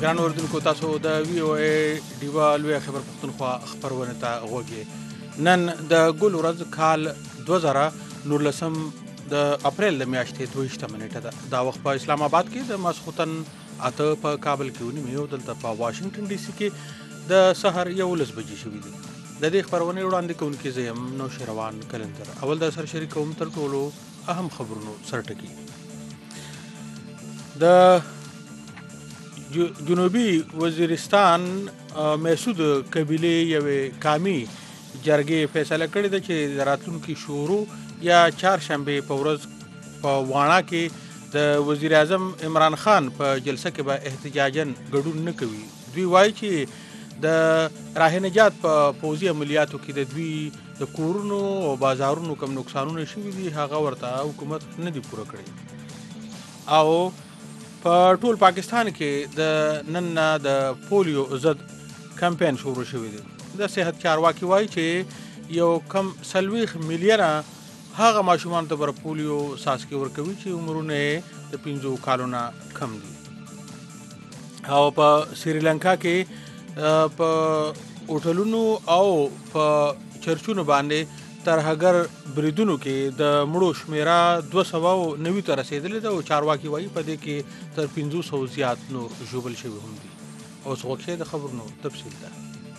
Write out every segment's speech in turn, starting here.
ګران اوردونکو تاسو د وی او ای ډیوا لوی خبر پښتونخوا خبرونه ته غوږی نن د ګل ورځ کال 2019 د اپریل میاشتې 22 منېټه ده دا وخت په اسلام آباد کې د ماسخوتن اته په کابل کې ونیمه او دلته په واشنگټن ډي سي کې د سحر 11 بجې شوې دي د دې خبرونه وړاندې کوونکې زم نو شروان کلندر اول د سر شریکوم تر ټولو اهم خبرونو سرټکی د جنوبي وزیرستان محسود قبیله یوې قامي جرګې فیصله کړې ده چې د راتلونکي شورو یا چهارشنبه په ورځ په واڼه کې د وزیر اعظم عمران خان په جلسه کې به احتجاجاً ګډون نه کوي دوی وایي چې د راه نجات په پوځي عملیاتو کې د دوی د کورونو او بازارونو کم نقصانونه شوي دي هغه ورته حکومت نه دی پوره کړی او په ټول پاکستان کې د نن د پولیو ضد کمپاین شروع شوی دی د صحت چارواکي وایي چې یو کم 40 میلیونه هغه ماشومان ته بر پولیو ساسکي ورکوي چې عمرونه د 15 کالونو کم دي او په سریلانکا کې په هوټلونو او په چرچونو باندې ترهګر بریدونو کې د مړو شمیره 290 ته رسیدلې ده او چارواکي وایي په دې کې تر 500 زیات نور ژوبل شوي هم دي اوس وخت د خبرونو تفصیل ده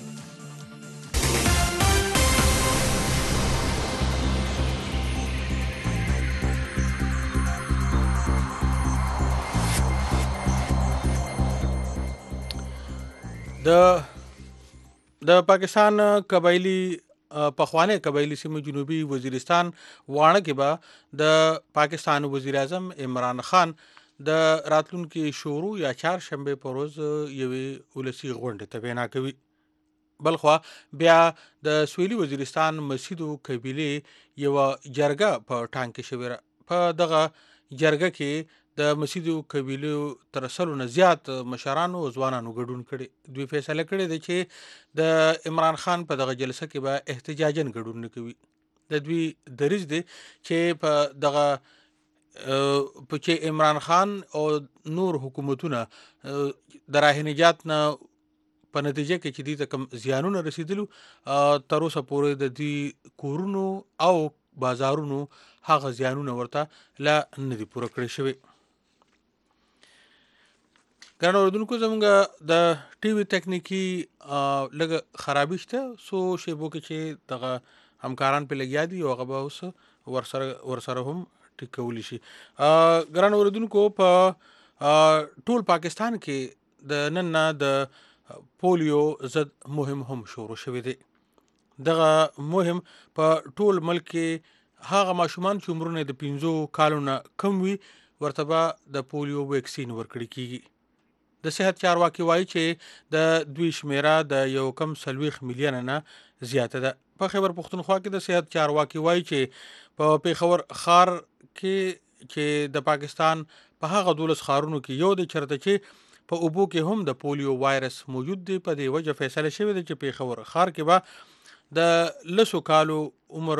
د پاکستان قبایلی پخوانه قبایلی سیمه جنوبي وزیرستان واڼه کې به د پاکستان وزیر اعظم عمران خان د راتلونکي شورو یا چهارشنبه په ورځ یوې ولسی غونډه ته وینا کوي بلخوا بیا د سویلي وزیرستان مسیدو قبیله یو جرګه په ټانګ کې شویره په دغه جرګه کې د مسیدو قبیلو تر سلو نه زیات مشرانو او ځوانانو ګډون کړي دوی فیصله کړې ده چې د عمران خان په دغه جلسه کې به احتجاجاً ګډون نه کوي د دوی دریځ دی چې په دغه چې عمران خان او نور حکومتونه د راه نجات نه په نتیجه کې چې دې کم زیانونه رسیدلو تر اوسه پورې د دې کورونو او بازارونو هغه زیانونه ورته لا نه دي پوره کړی شوی ګران اوردونکو زموږ د ټي وي تکنیکی لږ خرابي شته سو شیبو کې چې دغه همکاران په لګیا دي او هغه به اوس ورسره هم ټیکولی شي ګران اوردونکو په ټول پاکستان کې د نن د پولیو ضد مهم هم شروع شوی دی دغه مهم په ټول ملک کې هغه ماشومان چې عمرونه د 15 کالونو کم وي ورته به د پولیو ویکسین ورکړي کیږي د صحت چارواکي وایي چې د دوی شمیره د یو کم 40 میلیونه نه زیاته ده په خیبر پښتونخوا کې د صحت چارواکي وایي چې په پیښور ښار کې چې د پاکستان په هغه 12 ښارونو کې یو د چرته چې په اوبو کې هم د پولیو وایرس موجود دی په دې وجه فیصله شوې ده چې پیښور ښار کې به د لسو کالو عمر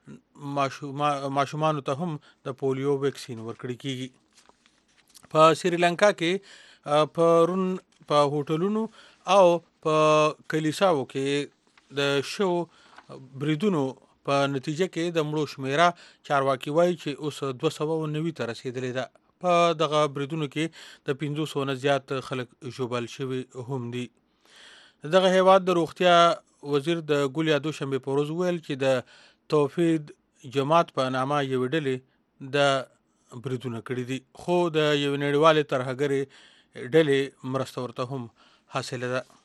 ماشومانو ته هم د پولیو ویکسین ورکړي کیږي په سریلانکا کې پرون په هوټلونو او په کلیساو کې د شو بریدونو په نتیجه کې د مړو شمیره چارواکي وایي چې اوس 290 ته رسیدلې ده په دغه بریدونو کې د 500 نه زیات خلک ژوبل شوي هم دي دغه هیواد د روغتیا وزیر د ګل یادو شنبه په ورځ ویل چې د توحید جماعت په نامه یو ډلې د بریدونه کړي دي خو د یو نړیوال ترهګرې ډلې مرسته ورته هم حاصله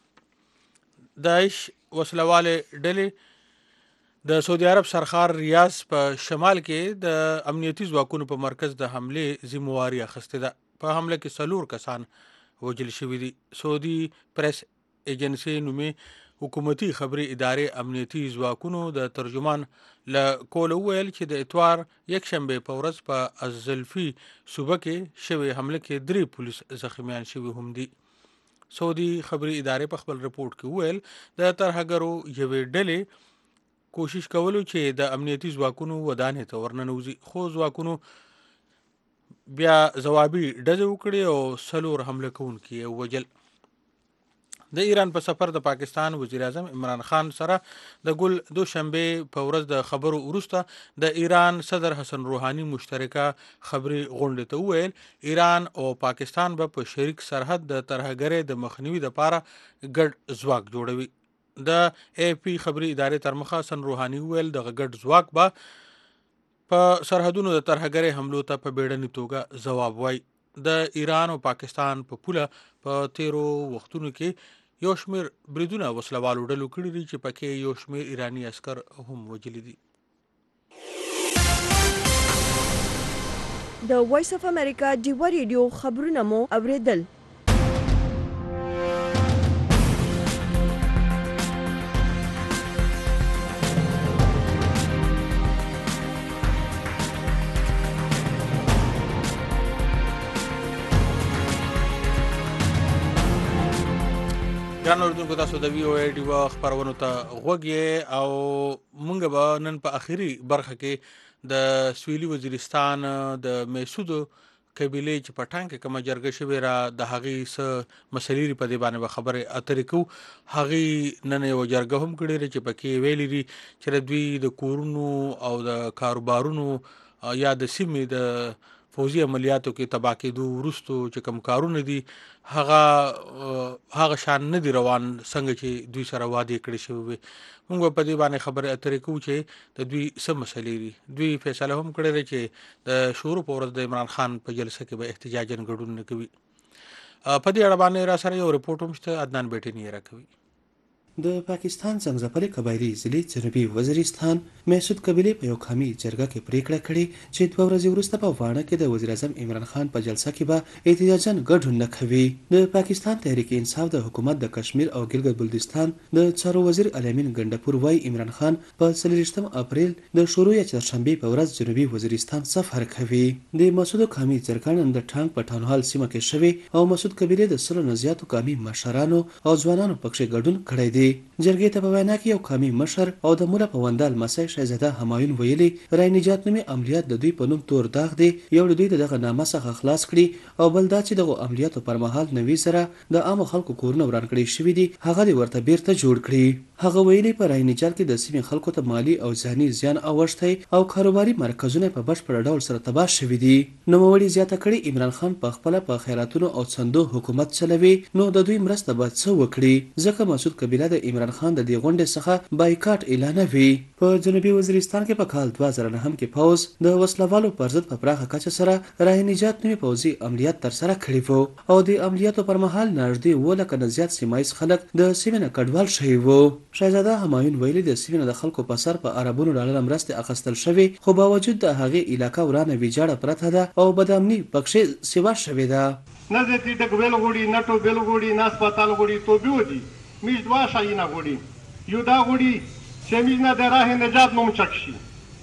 ده داعش وسلواله ډلې د سعودي عرب سرخار ریاض په شمال کې د امنیتي ځواکونو په مرکز د حمله ذمہواری اخیسته ده په حمله کې 4 کسان وژل شوي دي سعودي پریس ایجنسی نومي حکومتي خبري ادارې امنیتي ځواکونو د ترجمان له کوله ویل چې د اتوار یک شنبه په ورځ په الزلفي صوبه کې شوی حمله کې 3 پولیس زخمیان شوي هم دي سعودي خبري ادارې په خپل رپورت کې ویل د ترهګرو یوې ډلې کوشش کولو چې د امنیتي ځواکونو ودانې ته ورننوزي خو ځواکونو بیا ځوابي ډزې وکړې او 4 حمله کوونکي وژل د ایران په سفر د پاکستان وزیر اعظم عمران خان سره د ګل دوشنبه په ورځ د خبرو وروسته د ایران صدر حسن روحاني مشترکه خبري غونډه ته وویل ایران او پاکستان په شریک سرحد د ترهګرۍ د مخنیوي لپاره ګډ ځواک جوړوي. د ای پی خبري ادارې تر مخه حسن روحاني وویل د ګډ ځواک په سرحدونو د ترهګرۍ حملو ته په بیړني توګه ځواب وایي. د ایران او پاکستان په پوله په تیرو وختونو کې یو شمېر بریدونه وسلوالو ډلو کړي دي چې پکې یو شمېر ایراني عسکر هم وژلي دي. د وایس اف امریکا ډیوه ریډیو خبرونه مو اوریدل. ګران اوریدونکو تاسو د وی او ای ډیوه خبرونو ته غوږ یې او موږ به نن په اخري برخه کې د سویلي وزیرستان د میسودو قبیلې چې په ټانګ کې کومه جرګه شوې را د هغې څه مسلې په دې باندې به خبرې اترې کوو. هغې نن یوه جرګه هم کړې چې پکې ویلي دي چې د دوی د کورونو او د کاروبارونو یا د سیمې د فوزي عملیاتو کې تباه کېدو وروستو چې کوم کارونه دي هغه شان نه دي روان څنګه چې دوی سره وعدې کړې شوې وي. موږ په دې باندې خبرې اترې کوو چې د دوی څه مسلې دي. دوی فیصله هم کړې ده چې د شروع په ورځ د عمران خان په جلسه کې به احتجاجاً ګډون نه کوي. په دې اړه باندې را سره یو رپورټ هم شته، عدنان بیټي یې راکوي. د پاکستان څنګزپلې قبایلي ضلع جنوبي وزیرستان میسود قبیلې په یو قومي جرګه کې پریکړه کړې چې 2 ورځې وروسته په واڼه کې د وزیر اعظم عمران خان په جلسه کې به احتجاجاً ګډون نه کوي. د پاکستان تحریک انصاف د حکومت د کشمیر او ګلګت بلتستان د چارو وزیر الامین ګنډپور وايي عمران خان په 23 اپریل د شروع یا چهارشنبې په ورځ جنوبي وزیرستان سفر کوي. د مسعود قومي جرګه نن د ټانګ په ټاونهال سیمه کې شوي او مسعود قبیلې د 100 نه زیاتو قومي مشرانو او ځوانانو پکې ګډون کړی دی. جرګې ته په وینا کې یو قومي مشر او د مولا پوندال مسای شهزاده همایون ویلي رای نجات نومي عملیات د دوی په نوم تور داغ دی. یو د دوی دغه نامه څخه خلاص کړي او بل دا چې دغه عملیاتو پر مهال 90 سره د عام خلکو کورونه وران کړي شوي دي هغه دی ورته بیرته جوړ کړي. هغه ویلي په رای نجات کې د سیمې خلکو ته مالی او ذهني زیان اوښتی او کاروباري مرکزونه په بشپړ ډول سره تباه شوي دي. نوموړي زیاته کړي عمران خان په خپل په خیراتونو او صندوق حکومت چلوي نو د دوی مرسته به څه وکړي ځکه مسعود قبیله د عمران خان د دې غونډې څخه بایکاټ اعلانوي. په جنوبي وزیرستان کې په کال 2009 کې پوز د وسلوالو پر ضد په پراخه کچه سره رای نجات نومي پوځي عملیات ترسره کړي وو او د عملیاتو پر مهال نږدې 2 لکه نه زیات سیمایي خلک د سیمې نه کډوال شوي وو. شهزاده همایون ویلي د سیمې نه د خلکو په سر په عربونو ډالر مرستې اخیستل شوي خو باوجود د هغې علاقه ورانه ویجاړه پرته ده او بدامني پکښې سیوا شوې ده. نه زیاتې ډک بیل غوړي نه ټوبیل غوړي نه اسپتال غوړي توبې ودي میش دوا شایونه غوړي یو دا غوړي چې میش نه د راه نجات نوم چک شي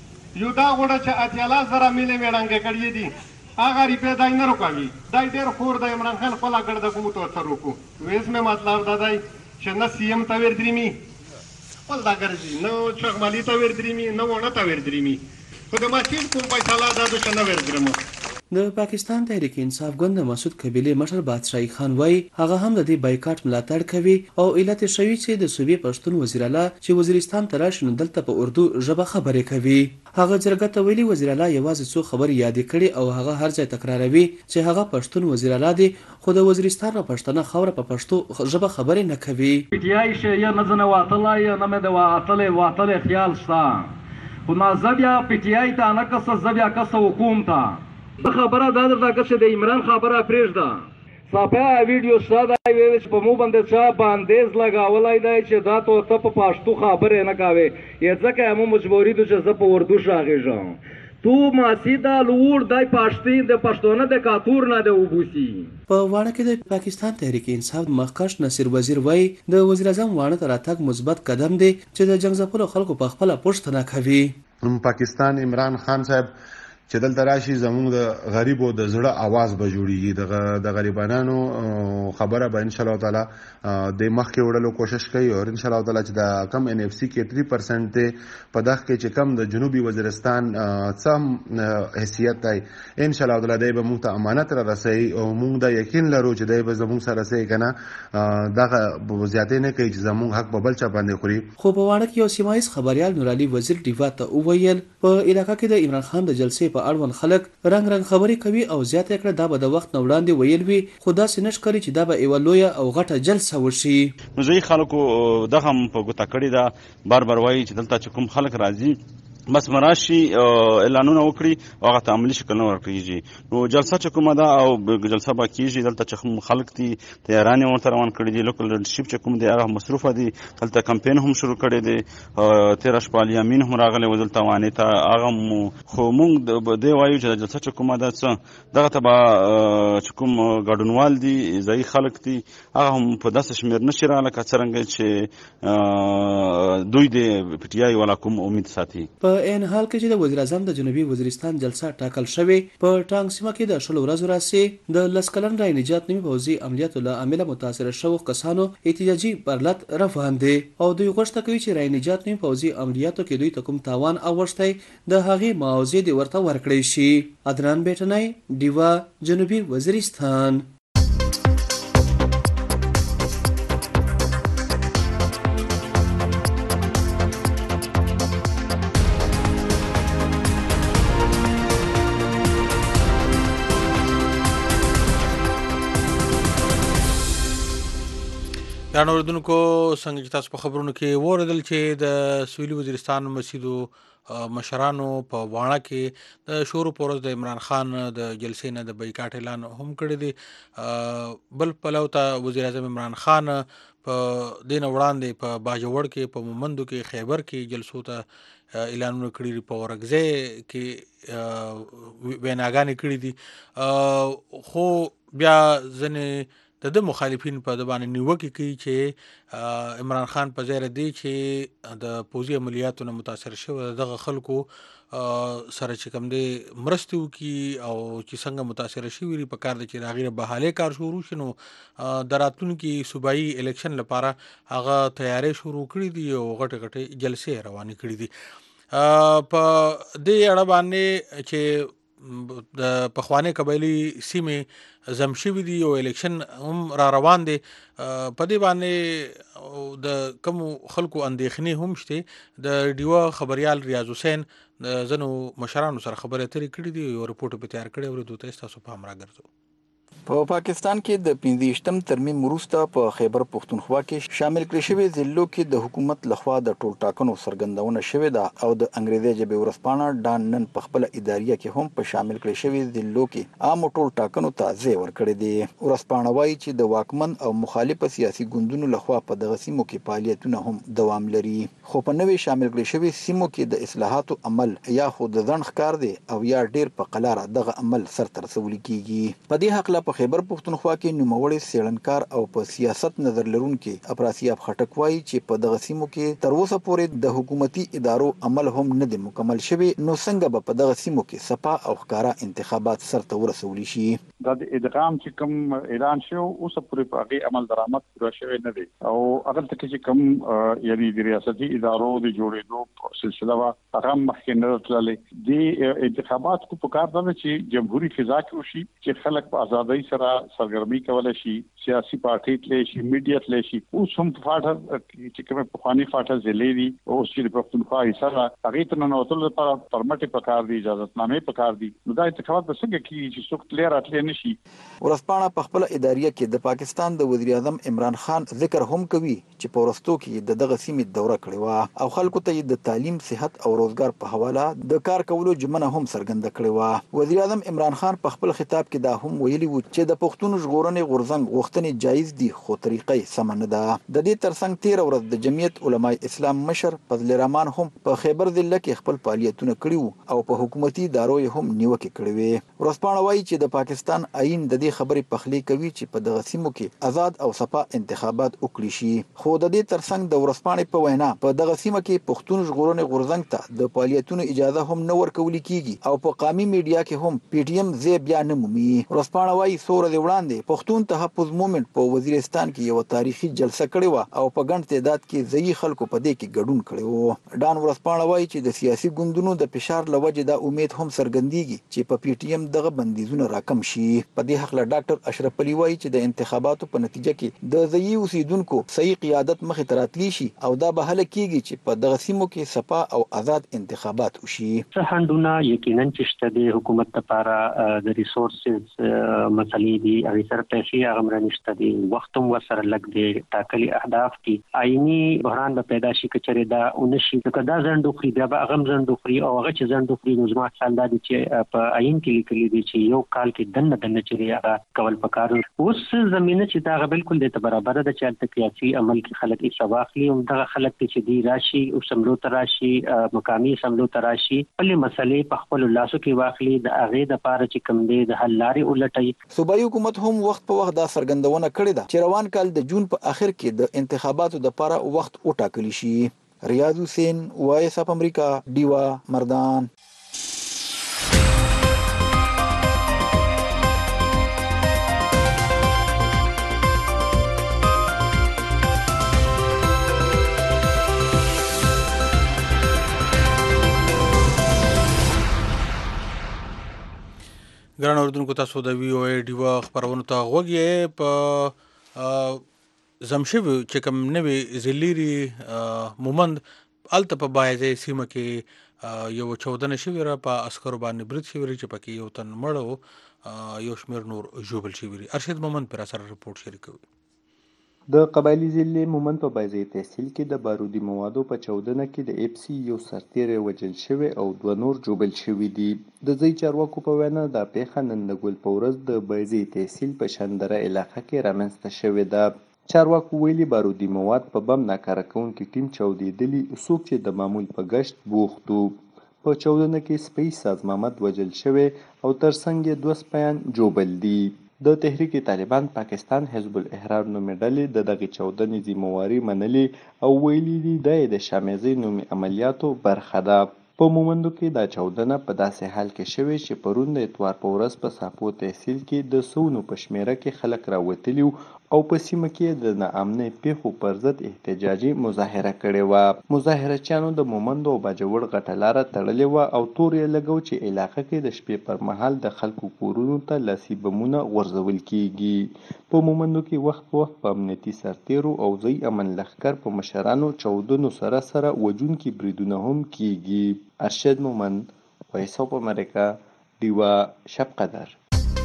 یو دا غوړه چې اتیالا سره میلې میړانګې کړي دي هغه ریپې دای نه روکوي دای ډېر خور د عمران خان خپله ګړده کوم تو ورته روکو ویس مې مطلب دا دی چې نه سی ایم ته وردرېمي خپل دا ګرځي نه چغمالي ته وردرېمي نه وڼه ته وردرېمي خو د مسجد کوم فیصله دا ده چې نه وردرېمو. د پاکستان تحریک انصاف ګوند د مسعود قبیلې مشر بادشاهي خان وایي هغه هم د دې بایکاټ ملاتړ کوي او علت شوی چې د صوبې پښتون وزیر اعلی چې وزیرستان ته راشي نو دلته په اردو ژبه خبرې کوي. هغه جرګه ته ویلي وزیر اعلی یوازې څو خبرې یادې کړي او هغه هر ځای تکراروي چې هغه پښتون وزیر اعلی دی خو د وزیرستان او پښتنه خوره په پښتو ژبه خبرې نه کوي. پیټیای شه نه زنه واتلای نه مې د واتل خیال شته خو ما زبیا پیټیای ته نه کس زبیا کس حکومت ته خبره دا درته چې د عمران خبره پرېږده صافه ویډیو شته دا ویل چې په مو باندې چا باندیز لګاولی دی چې دا ته په پښتو خبرې نه کوې یې ځکه مو مجبوري ده چې زه په اردو غږېږم تو ماسی دا لوړ دی پښتین د پښتونه د کاتور نه د وبوسي. په واڼه کې د پاکستان تحریک انصاف مخکښ نصیر وزیر وایي د وزیر اعظم واڼه ته راتګ مثبت قدم دی چې د جنګ ځپلو خلکو په خپله پوښتنه کوي. پاکستان عمران خان صاحب چې دلته راشي زموږ د غریبو د زړه आवाज به جوړیږي د غریبانو خبره به ان شاء الله تعالی د مخ کې وړلو کوشش کوي او ان شاء الله تعالی چې د کم NFC کې 3% ته په دغه کې چې کم د جنوبي وزیرستان سم حیثیت دی ان شاء الله تعالی به موږ ته امانت را رسي او موږ د یقین لرو چې دی به زموږ سره رسي کنه دغه زیاتې نه کوي چې زموږ حق په بل چا باندې خوري. خو په واڼه کې یو سیمایي خبريال نور علي وزیر ډیوا ته وویل په علاقې کې د عمران خان د جلسې په اړوند خلک رنگ خبرې کوي او زیاته کړه دا به د وخت نه وړاندې ویل وي خو دا سینش کوي چې دا به یو لویه او غټه جلسه وشي. نو زه خلکو دغه په ګوته کړی دا بار وایي چې دلته چې کوم خلک راځي بس مراشي اعلانونه وکړي او هغه ته عملي شکل نه ورکړي. نو جلسه چې کومه ده او جلسه به کېږي دلته چې خلک دي تیارانې ورته روان کړي دي لوکل لیډرشپ چې کوم دی هغه مصروفه دي دلته کمپین هم شروع کړی دی 13 شپه الیامین هم راغلی و دلته وانې ته هغه خو موږ دې وایو چې جلسه چې کومه ده څه دغه ته به چې کوم ګډونوال دي ځایي خلک دي هغه هم په داسې شمېر نشي راغلی که څرنګه چې دوی د پی ټي آی والا کوم امید ساتي. په ان حال کې چې د وزیر اعظم د جنوبي وزیرستان جلسه ټاکل شوې په ټانګ سیمه کې د 10 ورځې راځي د لسکلن رای نجات نومي پوځي عملیاتو له عامله متاثر شوو کسانو احتجاجي برلت روان دي او دوی غوښتنه کوي چې رای نجات نومي پوځي عملیاتو کې دوی ته کوم تاوان اوښتي د هغې معاوضه دی ورته ورکړي شي. عدنان بیٹنای دیوا جنوبي وزیرستان. دا اوردونکو څنګه چې تاسو په خبرونو کې وریدل چې د سویلي وزیرستان مسیدو مشرانو په واڼه کې د شورو پورز د عمران خان د جلسې نه د بایکاټ اعلان هم کړی دی. بل پلو ته وزیر اعظم عمران خان په دین وړاندې په باجوړ کې په مومندو کې خیبر کې جلسو ته اعلانونه کړي په ورغزه کې ویناګانې کړي دي خو بیا ځنې د مخالفین په د باندې نیوکه کوي چې عمران خان په ځای دی چې د پوځي عملیاتو نه متاثر شوی دغه خلکو سره چې کوم دی مرستې وکړي او چې څنګه متاثر شوي وي په کار دی چې د هغې بحالۍ کار شروع شي. نو د راتلونکي صوبایي الیکشن لپاره هغه تیاری شروع کړي دي او غټې غټې جلسې روانې کړي دي. په دې اړه باندې چې د پخوانۍ قبایلي سیمې زم شوي دي او الیکشن هم را روان دی په دې باندې د کوم خلکو اندېښنې هم شته. د ډیوا خبریال ریاض حسین د ځینو مشرانو سره خبرې اترې کړي دي او رپورټ په تیار کړی او دوی ته تاسو پام راګرځو. په پاکستان کې د 15م ترمیم وروسته په خیبر پختونخوا کې شامل کړي شوی ضلعو کې د حکومت لخوا د ټول ټاکنو سرګندونه شوې ده او د انګریزي ژبې ورسپانه ډان نن په خپل اداریه کې هم په شامل کړي شوی ضلعو کې عام ټول ټاکنو ته ځای ورکړی دی. ورسپانه وایي چې د واکمن او مخالف سیاسي ګوندونو لخوا په دغه سیمو کې فعالیتونه هم دوام لري خو په نوې شامل کړي شوی سیمو کې د اصلاحاتو عمل یا خو د ځنډ ښکار دی او یا ډیر په قلاره دغه عمل سرته رسول کیږي. په دې حق په خیبر پختونخوا کې نوموړی څېړنکار او په سیاست نظر لرونکي افراسیاب خټک وایي چې په دغه سیمو کې تر اوسه پورې د حکومتي ادارو عمل هم نه دی مکمل شوی نو څنګه به په دغه سیمو کې سپا او ښکارا انتخابات سرته ورسولی شي. دا د ادغام چې کوم اعلان شو اوسه پورې په هغې عمل درآمد پوره شوی نه دی او هغه ته چې کوم یعنی د ریاستي ادارو د جوړېدو سلسله وه هغه مخکې نه تللی. د انتخابات کو په کار ده چې جمهوري فضا کې وشي چې خلک په ازادۍ سره سرګرمي کولای شي سیاسي پارټي تللی شي میډیا تللی شي. اوس هم فاټه چې کومه پخواني فاټه ضلعې دي اوس چې د پښتونخوا حصه ده هغې ته ننوتلو لپاره پرمټې پکار دي اجازتنامې پکار دي. نو دا انتخابات به څنګه کېږي چې څوک تللی راتلی نه شي. ورسپانه په خپل اداریه کې د پاکستان د وزیر اعظم عمران خان ذکر هم کوي چې په ورستو کې دغه سیمې دوره کړې وه او خلکو ته د تعلیم صحت او روزګار په حواله د کار کولو ژمنه هم څرګنده کړې وه. وزیر اعظم عمران خان په خپل خطاب کې دا هم ویلي و چې د پښتون ژغورنې غورځنګ پوښتنې جایز دي خو طریقې سمه نه ده. د دې ترڅنګ تېره ورځ د جمعیت علماء اسلام مشر فضل الرحمن هم په خیبر ضلع کې خپل فعالیتونه کړي وو او په حکومتي ادارو یې هم نیوکې کړې وې. ورځپاڼه وایي چې د پاکستان آئین د دې خبرې پخلی کوي چې په دغه سیمو کې آزاد او صفا انتخابات وکړي شي. خو د دې ترڅنګ د ورځپاڼې په وینا په دغه سیمه کې پښتون ژغورنې غورځنګ ته د فعالیتونو اجازه هم نه ورکول کیږي او په قومي میډیا کې هم پی ټی ایم ځای بیا نه مومي. ورځپاڼه وایي څو ورځې وړاندې پښتون تحفظ مومنټ په وزیرستان کې یو تاریخي جلسه کړې وه او په ګڼ تعداد کې ځایي خلکو په دې کې ګډون کړی و. ډان ورځپاڼه وایي چې د سیاسي ګوندونو د فشار له وجې دا امید هم څرګندېږي چې په پی ټی ایم دغه بندیزونه راکم شي. په دې هکله ډاکټر اشرف علي وایي چې د انتخاباتو په نتیجه کې د ځایي اوسیدونکو صحیح قیادت مخې ته راتلی شي او دا به هله کیږي چې په دغه سیمو کې صفا او آزاد انتخابات وشي. څه خنډونه یقینا چې شته د حکومت لپاره د ریسورسز مسلې دي هغې سره پیسې هغه مره نشته دي وخت هم ورسره لږ دی ټاکلي اهداف دي آئیني بحران به پیدا شي که چېرې دا ونه شي ځکه دا ځنډ وخوري بیا به هغه هم ځنډ وخوري او هغه چې ځنډ وخوري نو زما خیال دا دی چې په آئین کې لیکلي دي چې یو کال کې دنه چې هغه کول پکار اوس زمینه چې دا هغه بالکل د برابر ده چې هلته سیاسي عمل کې خلک حصه واخلي همدغه خلک چې دی راشي او سملو ته راشي مقامي سملو ته راشي خپلې مسلې په خپلو لاسو کې واخلي د هغې دپاره چې کوم دی د حل لارې ولټوي. صوبایي حکومت هم وخت په وخت دا څرګندونه کړې ده چې روان کال د جون په اخر کې د انتخاباتو دپاره وخت وټاکلی شي. ریاض حسین وایس اف امریکا ډیوا مردان. ګران اوریدونکو تاسو د وی او ای ډیوا خبرونو ته غوږ یې. په زمشوي چې کوم نوې ضلعي مومند هلته په بایځای سیمه کې یو چاودنه شوې وه په عسکرو باندې برید شوی وی چې پکې یو تن مړ و یو شمېر نور ژوبل شوي دي. ارشد مومند پر سره رپورټ شریکوي. د قبایلي ضلع مومند په بایځای تحصیل کې د بارودي موادو په چاودنه کې د اف سی یو سرتیری وژل شوی او دوه نور ژوبل شوي دي. د ځایي چارواکو په وینا دا پیښه نن د ګل په ورځ د بایځای تحصیل په شندره علاقه کې رامنځته شوې ده. چارواکو ویلي بارودي مواد په بم ناکاره کوونکي ټیم چاودېدلي څوک چې د معمول په ګشت بوخت وو. په چاودنه کې سپی ساز محمد وژل شوی او ترڅنګ یې دوه سپیان ژوبل دي. د تحریک طالبان پاکستان حزب الاحرار نومې ډلې د دغې چاودنې ذمهواري منلې او ویلي دي دا یې د شامیزۍ نومې عملیاتو برخه ده. په مومندو کې دا چاودنه په داسې حال کې شوې چې پرون د اتوار په ورځ په ساپو تحصیل کې د سونو په شمېره کې خلک راوتلي او په سیمه کې د ناامنۍ پیښو پر ضد احتجاجي مظاهره کړې وه. مظاهرچیانو د مومندو او باجوړ غټه لاره تړلې وه او تور یې لګو چې علاقه کې د شپې پر مهال د خلکو کورونو ته لاسي بمونه غورځول کیږي. په مومندو کې وخت په وخت په امنیتي سرتیرو او ځایي امن لښکر په مشرانو چاودنو سره وژونکي بریدونه هم کیږي. ارشد مومند وایس اف امریکا ډیوا شب قدر.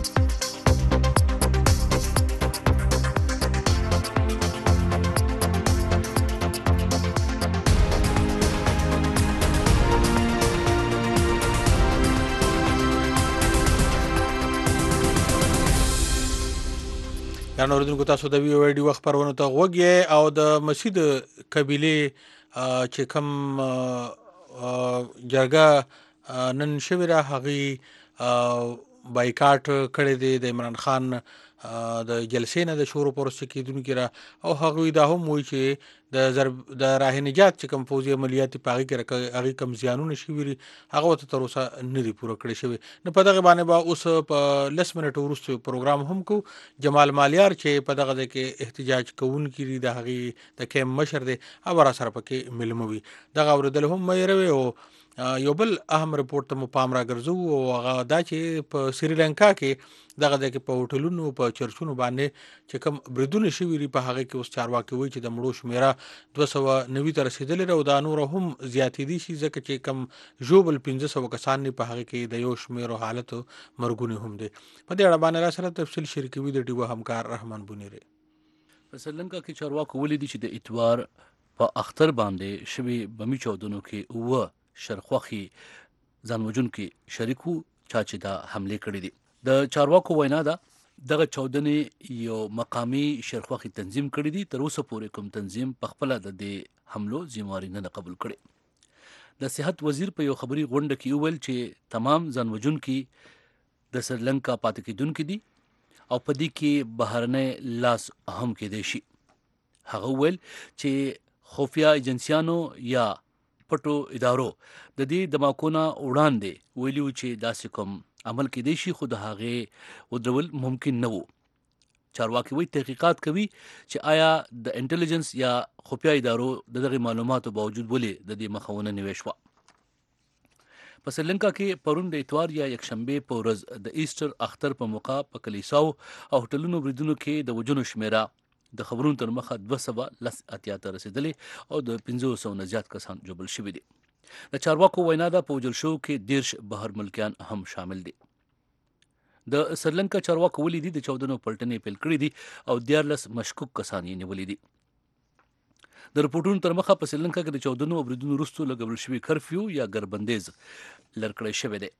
ګران اوریدونکو تاسو د وی او ای ډیوا خبرونو ته غوږ یې او د مسجد قبیلې چې کوم جرګه نن شوې ده هغې بایکاټ کړی دی د عمران خان د جلسې نه د شروع په وروسته کېدونکي را او هغوی دا هم وایي چې د راه نجات چې کوم پوځي عملیات دي په هغې کې هغې کوم زیانونه شوي دي هغه ورته تر اوسه نه دي پوره کړی شوي. نو په دغې باندې به اوس په 10 منټو وروسته پروګرام هم کوو. جمال مالیار چې په دغه ځای کې احتجاج کوونکي دي د هغې د کیمپ مشر دی هغه راسره پکې مېلمه وي. دغه اورېدل هم مه هېروئ. او یو بل اهم رپورټ ته مو پام راګرځو او هغه دا چې په سریلانکا کې دغه ځای کې په هوټلونو په چرچونو باندې چې کوم بریدونه شوي دي په هغې کې اوس چارواکي وایي چې د مړو شمېره 290 ته رسېدلې ده او دا نوره هم زیاتېدی شي ځکه چې کوم ژوبل 1500 کسان دي په هغې کې د یو شمېرو حالت مرګونې هم دی. په دې اړه باندې را سره تفصیل شریکوي د ډیوا همکار رحمان بونیری. په سریلانکا کې چارواکو ولیدي چې د اتوار په اختر باندې شوي بمي چاودنو کې اووه شرخوخي ځانوژونکي شریک وو چا چې دا حملې کړې دي. د چارواکو وینا ده دغه چاودنې یو مقامی شرخواخي تنظیم کړی دي. تر اوسه پورې کوم تنظیم په خپل د دې حملو ذمہواری نه قبول کړي. د صحت وزیر په یو خبري غونډه کې وویل چې تمام ځانوژونکي د سریلانکا پاتې کېدونکي دي او په دې کې بهرنی لاس هم کېدای شي. هغه وویل چې خفیه ایجنسیانو یا پټو ادارو د دې دماکونه وړاندې ویلو چې داسې کوم عمل کېدای شي خو د هغې ودرول ممکن نه وو. چارواکي وایي تحقیقات کوي چې آیا د انټیلیجنس یا خفیه ادارو د دغه معلوماتو باوجود ولې د دې مخونه نیوي شوه. په سریلانکا کې پرون د اتوار یا یکشنبه په ورځ د ایسټر اختر په موقع په کلیساو او هوټلونو بریدونو کې د وژنو شمیره د خبرونو تر مخه 280 ته رسیدلې او د 500 نه زیات کسان جوړل شوي دي. د چارواکو وینا ده په وژل شو کې 10 بهر ملکیان هم شامل دي. د سریلانکا چارواکو ولې دي د چاودنو پلټنې پیل کړې دي او 14 مشکوک کسان یې نیولې دي. د رپورټونو تر مخه په سریلانکا کې د چاودنو او بریدونو وروسته لګول شوي کرفیو یا ګربندیز لرکړی شوی دی.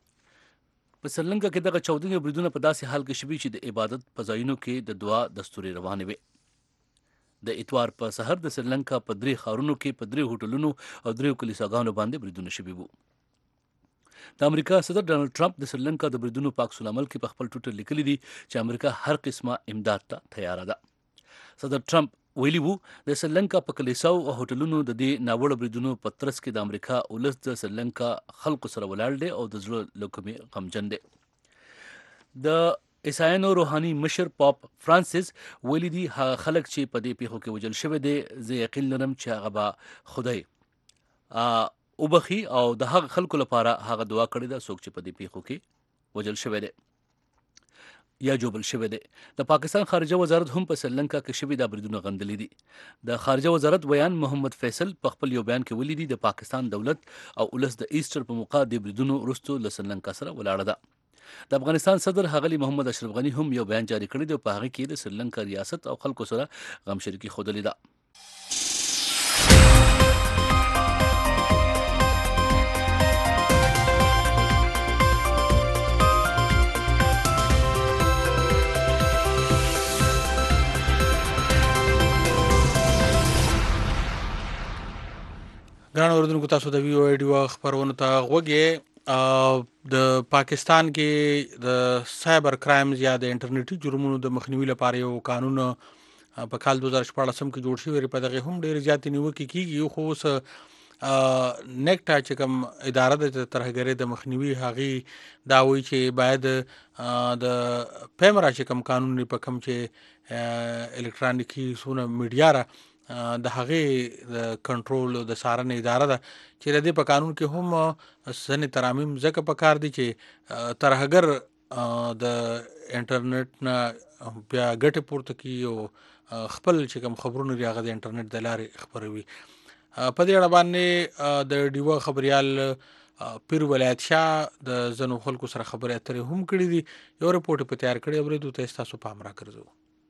په سریلانکا کې دغه چاودنې او بریدونه په داسې حال کې شوي چې د عبادت په ځایونو کې د دعا دستوري روانې وي. د اتوار په سحر د سریلانکا په 3 ښارونو کې په 3 هوټلونو او 3 کلیساګانو باندې بریدونه شوي وو. د امریکا صدر ډانلډ ټرمپ د سریلانکا د بریدونو په عکس العمل کې په خپل ټویټر لیکلي دي چې امریکا هر قسمه امداد ته تیاره ده. صدر ټرمپ ویلي وو د سریلانکا په کلیساو او هوټلونو د دې ناوړه بریدونو په ترڅ کې د امریکا ولس د سریلانکا خلکو سره ولاړ دی او د زړه له کومې غمجن دی. د عیسایانو روحاني مشر پاپ فرانسیس ویلي دي هغه خلک چې په دې پیښو کې وژل شوي دي زه یقین لرم چې هغه به خدای وبخي او د هغه خلکو لپاره هغه دعا کړې ده څوک چې په دې پیښو کې وژل شوي دي یا جوړل شوی دی. د پاکستان خارجه وزارت هم په سریلانکا کې شوي د بریدونو غندلي دي. د خارجه وزارت بیان محمد فیصل په خپل یو بیان کې ویلي دي د پاکستان دولت او ولس د ایسټر په موقع د بریدونو وروسته له سریلانکا سره ولاړه ده. د افغانستان صدر ښاغلي محمد اشرف غني هم یو بیان جاری کړی دی او په هغه کې د سریلانکا ریاست او خلکو سره غمشریکي ښودلې ده. ګران اوریدونکو تاسو د ویو ایډیو خبرونه ته غوږی. د پاکستان کې د سایبر کرایمز یا د انټرنیټي جرمونو د مخنیوي لپاره یو قانون په کال 2014 کې جوړ شوی. په دغه هم ډېر زیات نیوکې کیږي خو اوس نیکټا چې کوم اداره د ترهګرۍ د مخنیوي هغه دا وایي چې باید د پیمرا چې کوم قانون په کوم چې الکترونیکی سونه میډیا را د هغې د کنټرول د څارنې اداره ده چې د دې په قانون کې هم ځینې ترامیم ځکه پکار دي چې ترهګر د انټرنیټ نه بیا ګټې پورته کړي او خپل چې کوم خبرونه لري هغه د انټرنیټ د لارې خپروي. په دې اړه باندې د ډیوه خبریال پیر ولایت شاه د ځینو خلکو سره خبرې اترې هم کړې دي. یو رپورټ په تیار کړی اورېدو ته تاسو پام راګرځو.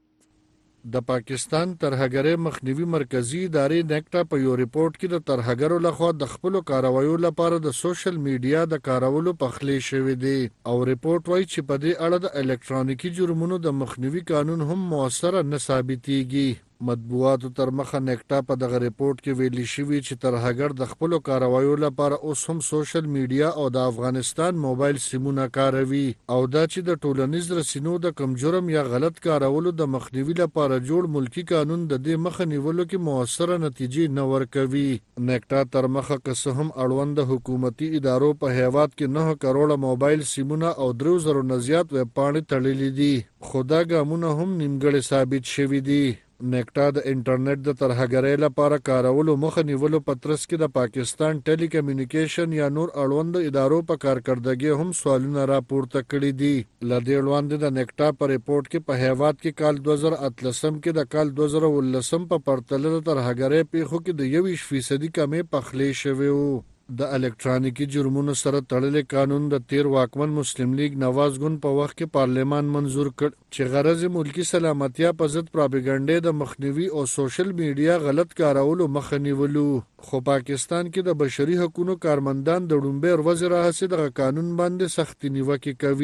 د پاکستان ترهګرۍ مخنیوي مرکزی ادارې نیکټا په یو ریپورت کې د ترهګرو لخوا د خپلو کاروایو لپاره د سوشل میډیا د کارولو پخلی شوی دی او ریپورت وایي چې په دې اړه د الکترونیکی جرمونو د مخنیوي قانون هم موثره نه ثابتېږي. مطبوعاتو تر مخه نیکټا په دغه ریپورت کې ویلي شوي چې ترهګر د خپلو کاروایو لپاره اوس هم سوشل میډیا او د افغانستان موبایل سیمونه کاروي او دا چې د ټولنیز رسنیو د کم جرم یا غلط کارولو د مخنیوي لپاره جوړ ملکی قانون د دې مخه نیولو کې موثره نتیجې نه ورکوي. نیکټا تر مخه که څه هم اړوند حکومتي ادارو په هیواد کې 9 کروڑه موبایل سیمونه او 3000 نه زیات ویب پاڼې تړلې دي خو دا ګامونه هم نیمګړي ثابت شوي دي. نیکټا د انټرنیټ د ترهګرۍ لپاره کارولو مخه نیولو په ترڅ کې د پاکستان ټیلی کمیونیکیشن یا نور اړوند ادارو په کارکردګۍ هم سوالونه راپورته کړي دي. له دې وړاندې د نیکټا په ریپورت کې په هیواد کې کال 2018 کې د کال 2019 په پرتله د ترهګرۍ پیښو کې د 21% کمې پخلی شوی وو. د الکترونیکی جرمونو سره تړلې قانون د تیر واکمن مسلم لیگ نواز ګوند په وخت کې پارلیمان منظور کړ چې غرض ملکی سلامتیا په ضد پروپاګاندا د مخنیوي او سوشل میډیا غلط کارولو مخه نیولو. خو پاکستان کې د بشري حقوقو کارمندان د ډومبه ورځ راهسي د قانون باندې سختي نیوکه کوي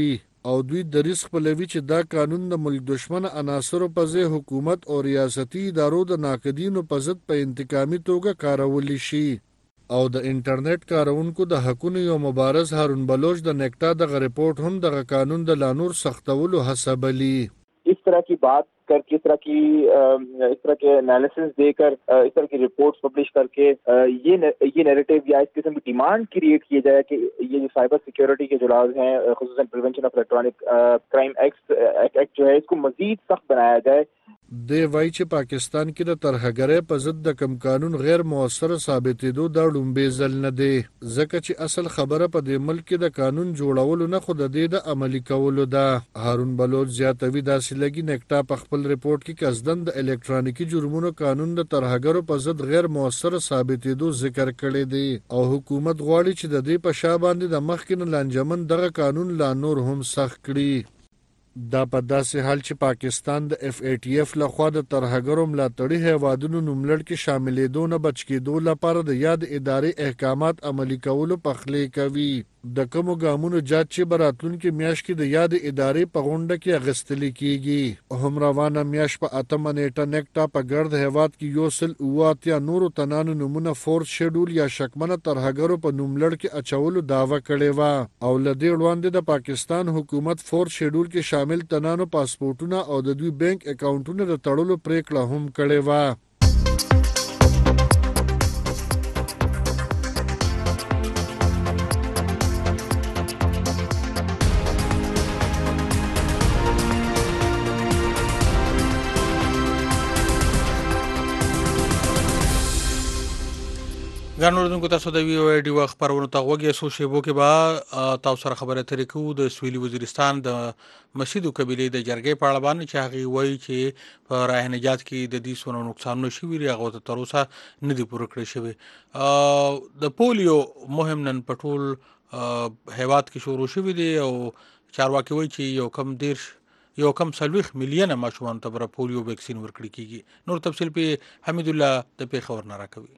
او دوی دریس خپلوي چې دا قانون د ملک دشمن عناصرو په ځای حکومت او ریاستي ادارو د ناقدینو په ضد په انتقامي توګه کارول شي. او د انټرنیټ کارونکو د حقونو یو مبارز هارون بلوچ د نیکټا دغه رپورټ هم دغه قانون د لانور سختولو هڅه بلی. इस तरह की बात करके इस तरह के एनालिसिस देकर इस तरह की रिपोर्ट्स पब्लिश करके ये नैरेटिव या इस किस्म की डिमांड क्रिएट की जाए कि ये जो साइबर सिक्योरिटी के जो लॉज हैं खुसूसन prevention of electronic crime act जो है इसको मजीद सख्त बनाया जाए. دی وایي چې پاکستان کې د ترهګرۍ په ضد د کم قانون غیر مؤثر ثابتېدو دا لومبې ځل نه دی، ځکه چې اصل خبره په دې ملک کې د قانون جوړولو نه خو د دې د عملي کولو ده. هارون بلوچ زیاتوي داسې لګي نیکټا په خپل رپورټ کې قصدن د الکترونیکي جرمونو قانون د ترهګرو په ضد غیر مؤثر ثابتېدو ذکر کړی دی او حکومت غواړي چې د دې په شا باندې د مخکې نه لانجمن دغه قانون لا نور هم سخت کړي. دا په داسې حال چې پاکستان د FATF لخوا د ترهګرو ملاتړي هیوادونو نوملړ کې شاملېدو نه بچ کېدو لپاره د یاد ادارې احکامات عملي کولو پخلی کوي. د کومو ګامونو جاج چې براتلونکي میاشت کې د یاد ادارې په غونډه کې اغستلی کیږي. هم روانه میاشت په 8 نیټه نیکټا په ګرد هیواد کې 180 نورو تنانو نمونه فورس شیډول یا شکمنه ترهګرو په نوملړ کې اچولو داوا کړې و او لدې وړاندې د پاکستان حکومت فورس شیډول کې شامل تنانو پاسپورتونه او د دوی بانک اکاونټونو د تړلو پریکړه هم کړې و. ګانوردونکو تاسو د وی او ای ډي خبرونو ته غوږی سو شیبو کې با تاسو سره خبره ترې کوو د سویلي وزیرستان د مسجد قبيله د جرګې په اړه باندې چې هغه وایي چې په راه نجات کې د دې سونو نقصان نشي ویری هغه تر اوسه نه دی پوره کړی شوی. د پولیو مهم نن پټول هیواد کې شروع شوی دی او چارواکي وایي چې یو کم 40 میلیونه ماشومان ته بر پولیو ویکسین ورکړي کیږي. نور تفصیل په حمید الله د پیښور نه راکوي.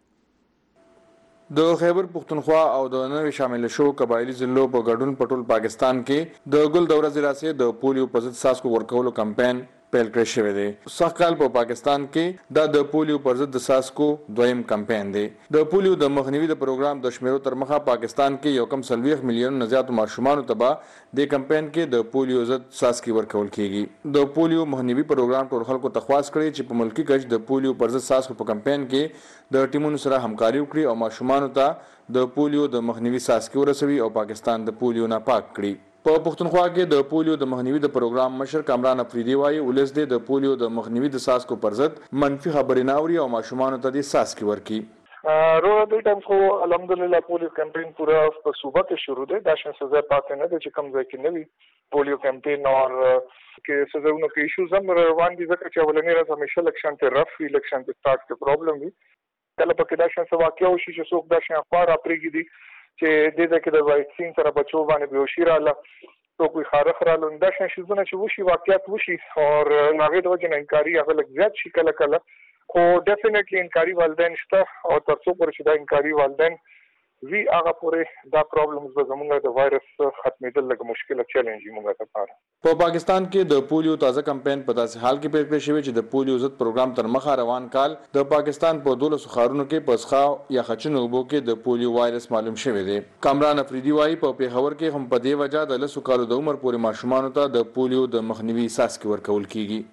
د خیبر پختونخوا او د نوې شامل شو قبایلی ضلعو په ګډون پټول پاکستان کې د ګل دوره ضلع سه د پولیو په ضد ساسکو ورکولو کمپاین پیل کړی شوی دی. سخکال په پاکستان کې د پولیو پر ضد ساسکو دویم کمپاین دی. د پولیو د مخنیوي د پروګرام د شمیرو تر مخه پاکستان کې یو کم 40 میلیون نه زیات ماشومان ته د کمپاین کې د پولیو ضد ساسکي ورکول کیږي. د پولیو مخنیوي پروګرام ټول خلکو ته خواص کړی چې په ملکی کچ د پولیو پر ضد ساسکو په کمپاین کې د ټیمونو سره همکاري وکړي او ماشومان ته د پولیو د مخنیوي ساسکي ورسوي او پاکستان د پولیو نه پاک کړي. په پښتونخوا کې د پولیو د مخنیوي د پروګرام مشر کامران افریدي وايي ولس د پولیو د مخنیوي د ساسکو پر ضد منفي خبرې ناوري او ماشومان ته د ساسکي ورکي. روز ټایم خو الحمدلله پولیو کمپاین پورا په صوبه کې شروع دی. دا شان سزا پاتې نه دی چې کوم ځای کې نوي پولیو کمپاین او کې سزاونو کې ایشوز هم روان دي ځکه چې اولنی ورځ همیشه الیکشن ته رف وي الیکشن ته سٹارټ کې پرابلم وي. کله پکې دا شان واقعیا وشي چې څوک دا شان اخبار اپریږي دي چې د دې کې د وایکسین سره بچو باندې بهوشي رااله تو کوئی خارخ رااله دا شان شیزونه چې وشي واقعیت وشي او هغه د وجه نه انکاري هغه لږ زیات شي کله کله خو ډیفینیټلی انکاري والدین شته او تر څو پورې چې دا انکاري والدین وی هغه پورې دا پرابلمز به زموږ د وایرس ختمېدل لږ مشکله چیلنج موږ لپاره. په پاکستان کې د پولیو تازه کمپاین په داسې حال کې پیل کړی شوی چې د پولیو ضد پروګرام تر مخه روان کال د پاکستان په 12 ښارونو کې پسخا یا خچنو وبو کې د پولیو وایرس معلوم شوی دی. کامران افریدي وايي په پیښور کې هم په دې وجہ د 10 کالو د عمر پورې ماشومان ته د پولیو د مخنیوي ساسکي ورکول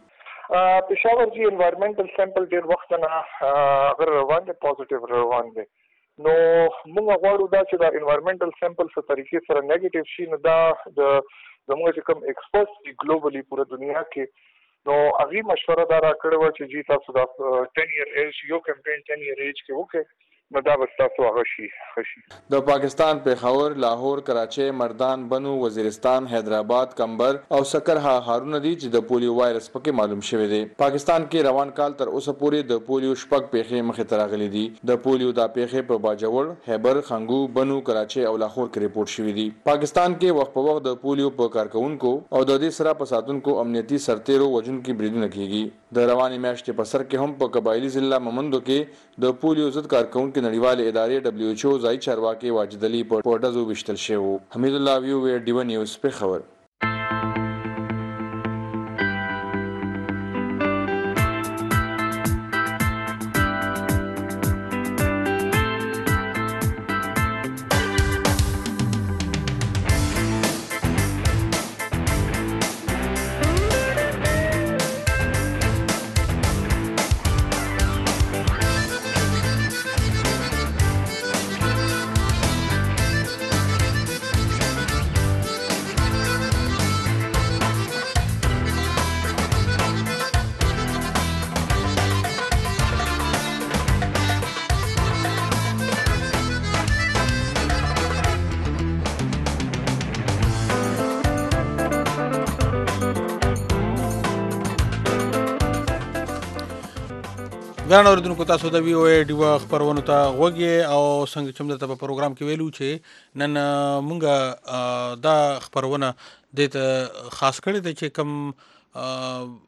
کیږي. پېښور کې انوایرنمنټل سیمپل ډېر وخت نه غیر روان دي پوزټیو روان دي. نو موږ غواړو دا چې دا انوایرنمنټل سیمپل په طریقې سره نیگیټیو شي نو دا د زموږ چې کوم ایکسپرټس دي ګلوبلی پوره دنیا کې نو هغه مشوره دا راکړې و چې جی تاسو دا 10 ایئر ایج یو کمپاین 10 ایئر ایج کې وکړئ نو دا به تاسو هغه شي. د پاکستان پیښور، لاهور، کراچۍ، مردان، بنو، وزیرستان، حیدرآباد، کمبر او سکرها ښارونه دي چې د پولیو وایرس پکې معلوم شوی دی. پاکستان کې روان کال تر اوسه پورې د پولیو شپږ پیښې مخې ته راغلي دي. د پولیو دا پیښې په باجوړ، خیبر، خنګو، بنو، کراچۍ او لاهور کې ریپورت شوی دي. پاکستان کې وخت په وخت د پولیو په کارکونکو او د دې سره په ساتونکو امنیتي سرتیرو وجونکو بریدونه کیږي. د رواني میاشتې په سر کې هم په قبایلی ضلع ممندو کې د پولیو ضد کارکونکو کې نړیوالې ادارې WHO ځای چارواکي واجد علي په ډزو وشتل شوی. حمید الله ویو ډیو نیوز په خبر. ګران اوریدونکو تاسو د وی او ای ډیوا خبرونه ته غوږی او څنګه چې موږ په پروګرام کې ویلو چې نن موږ دا خبرونه د خاص کړی د چې کم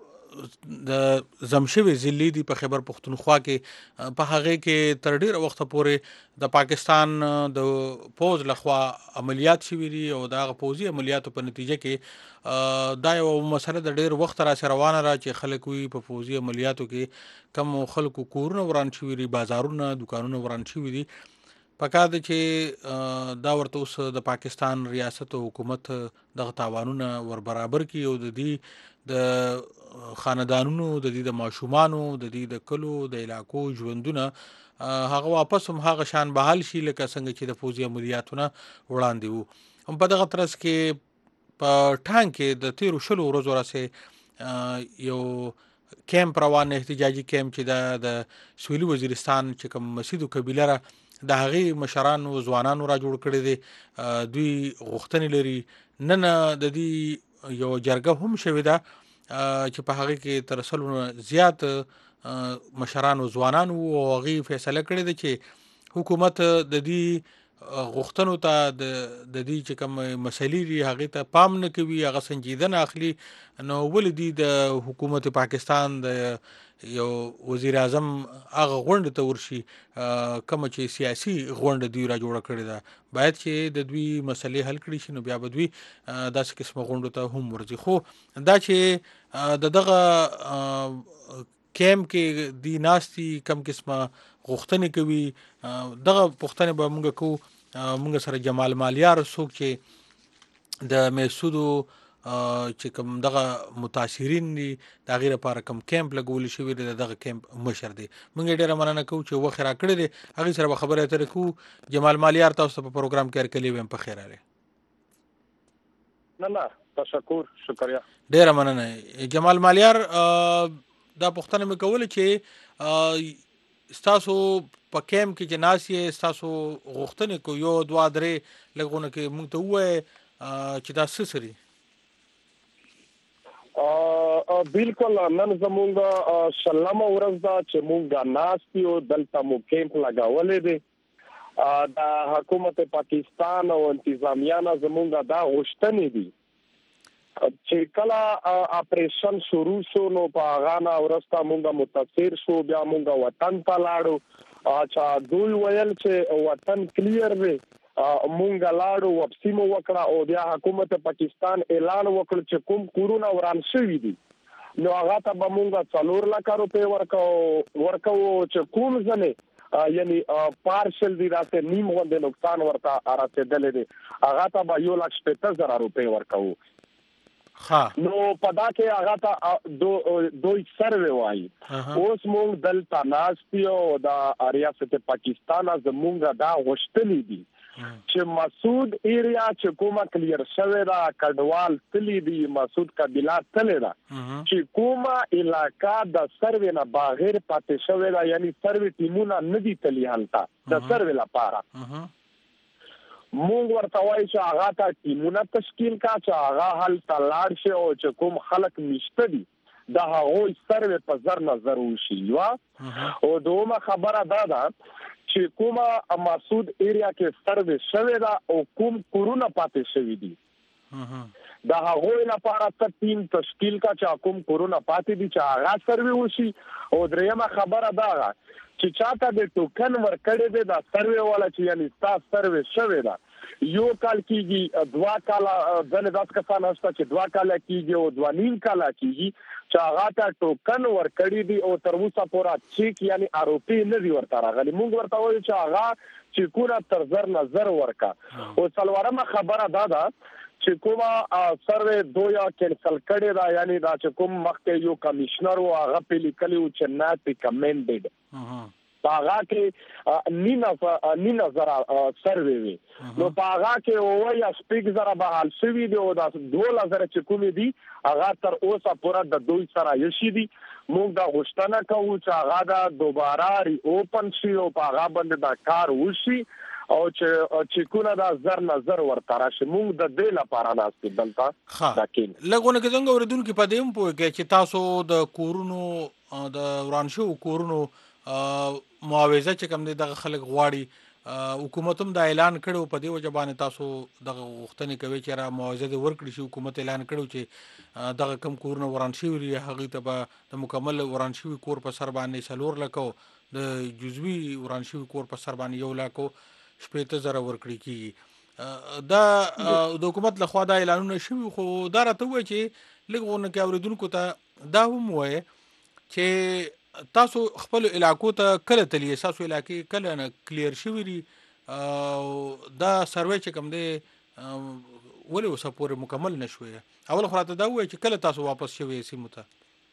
د زمشوي ضلع دی په خیبر پختونخوا کې په هغه کې تر ډیره وخت پورې د پاکستان د پوز لخوا عملیات شوي دي او دا پوزي عملیاتو په نتیجه کې دا یو مسله د ډیر وخت را روانه را چې خلک وي په پوزي عملیاتو کې کم خلکو کورونه وران شوي دي بازارونه دکانونه وران شوي دي پکار د چې دا ورته اوس د پاکستان ریاست او حکومت دغه تاوانونه ور برابر کی او د دې د خاندانونو د دې د ماشومانو د دې د کلو د علاقو ژوندونه هغه واپس هم هغه شان بحال شي لکه څنګه چې د فوزي عملیاتونه وړاندې وو هم په دغه ترڅ کې په ټانک کې د 13 ورځو راځي یو کیمپ روان احتجاجي کیمپ چې د سویلي وزیرستان چې کوم مسجد قبیله را د هغې مشرانو ځوانانو را جوړ کړي دي دوی غوښتنې لري نن د دې یو جرګه هم شوې ده چې په هغه کې تر سلو زیات مشرانو ځوانانو او هغې فیصله کړې ده چې حکومت د دې غوښتنو ته د دې چې کوم مسلې دي هغې ته پام نه کوي هغه سنجیدنه اخلي نو ولې دی د حکومت پاکستان د یو وزیر اعظم هغه غونډه ته ورشي کوم چې سیاسي غونډه دی را جوړه کړې ده باید چې د دوی مسلې حل کړي شي نو بیا به دوی داسې قسمه غونډو ته هم ورځي خو دا چې دغه کیمپ کې دی ناستي کم قسمه غوښتنې کوي دغه پوښتنې به موږ کوو موږ سره جمال مالیار څوک چې د میسودو چې کوم دغه متاثرین دي د هغې لپاره کوم کیمپ لګول شوی دی دغه کیمپ مشر دی موږ ډېره مننه کوو چې وخت را کړی دی هغې سره به خبرې اترې کوو جمال مالیار تاسو ته په پروګرام کې هرکلی ویم په خیر راغلی نه تشکر شکریا ډېره مننه جمال مالیار دا پوښتنه مې کوله چې ستاسو په کیمپ کې چې ناست یې ستاسو غوښتنې کو یو دوه درې لږونه کې موږ ته ووایې چې دا څه سري بالکل نن زمونږ شلمه ورځ ده چې مونږ ناست یو دلته مو کیمپ لګولی دی د حکومت پاکستان او انتظامیه نه زمونږ دا غوښتنې دي چې کله اپریشن شروع شو نو په هغه نه وروسته مونږ متاثر شو بیا مونږ وطن ته لاړو چې دوی ویل چې وطن کلیر دی مونږ لاړو واپسي مو وکړه او بیا حکومت پاکستان اعلان وکړ چې کوم کورونه وران شوي دي نو هغه ته به مونږ 4 لک روپۍ ورکوو چې کوم ځنې یعنی پارشل دی راته نیم غوندې نقصان ورته رسېدلی دی هغه ته به 1,50,000 روپۍ ورکوو نو په دا کې هغه ته دوی سروې وایي اوس مونږ دلته ناست یو د ریاست پاکستان زمونږ دا غوښتنې دي چې مسعود ایریا چې کومه کلیر شوی دا کډوال تلی دی مسعود قبیله تلی دا چې کومه علاقہ د سروې نه بغیر پاتې شوی دا یعنی سروې ټیمونه نه دي تلی هلته د سروې لپاره مونږ ورته وایو چې هغه ته ټیمونه تشکیل کا چې هغه هلته لاړ شي او چې کوم خلک نشته دي د هغوی سروې په زر نظر وشي او دومره خبره دا ده چې کومه مسعود ایریا کې سروې شوی دا او کوم کورونه پاتې شوي دي د هغوی لپاره ته ټیم تشکیل کا چې کوم کورونه پاتې دي چې هغه سروې وشي او درېیمه خبره دا ده چې چاته د ټوکن ورکړی دی دا سروې والا چې یعنی ستا سروې شوی ده یو کال کیږي 2 کال ځنه داس کسان هسته چې 2 کال کیږي او 2.5 کال کیږي چې هغه ته ټوکن ورکړي دي او تر اوسه پورې چیک یعنی آروپی نه دی ورته راغلي. موږ ورته وایو چې هغه چیکونه تر زر نظر ورکا او څلورمه خبره دا ده چې کومه سروې دویا کینسل کړي دا یعنی دا چې کوم مخکې یو کمشنر او هغه په لیکلي چې نات ریکمندډ هغه کې نینا زرا سروې وي نو هغه کې او یا سپیک زرا به حل شوی دی او دا 2000 چې کوم دي هغه تر اوسه پورې د دوی سره یشي دي. موږ دا غوښتنه کوو چې هغه دا دوباره ری اوپن شي او هغه باندې دا کار وشي او چې کونه دا زر نظر ورته راشي. موږ د دې لپاره ناست دلته تاکین لګونه کې څنګه اوریدونکو په دې هم پوهیږي چې تاسو د کورونو د ورانشو کورونو معاوضه چې کوم دغه خلک غواړي حکومت هم دا اعلان کړو په دې وجه باندې تاسو دغه غوښتنې کوي چې را معاوضه د ورکړي شي. حکومت اعلان کړو چې دغه کم کورونه ورانشي وي هغه ته به د مکمل ورانشي کور په سر باندې سلور لکو د جزوی ورانشي کور په سر باندې 1 لکو 80,000 ورکړي کیږي. دا د حکومت لخوا دا اعلانونه شوي خو دا راته وایي چې لږونه کې اوریدونکو ته دا هم وایي چې تاسو خپل علاقو ته کله تلی تاسو علاقې کله نه کلیر شوی دي دا سروې چې کوم دی ولې اوسه پورې مکمل نشوي. اول خو راته دا وایي چې کله تاسو واپس شوي سیمو ته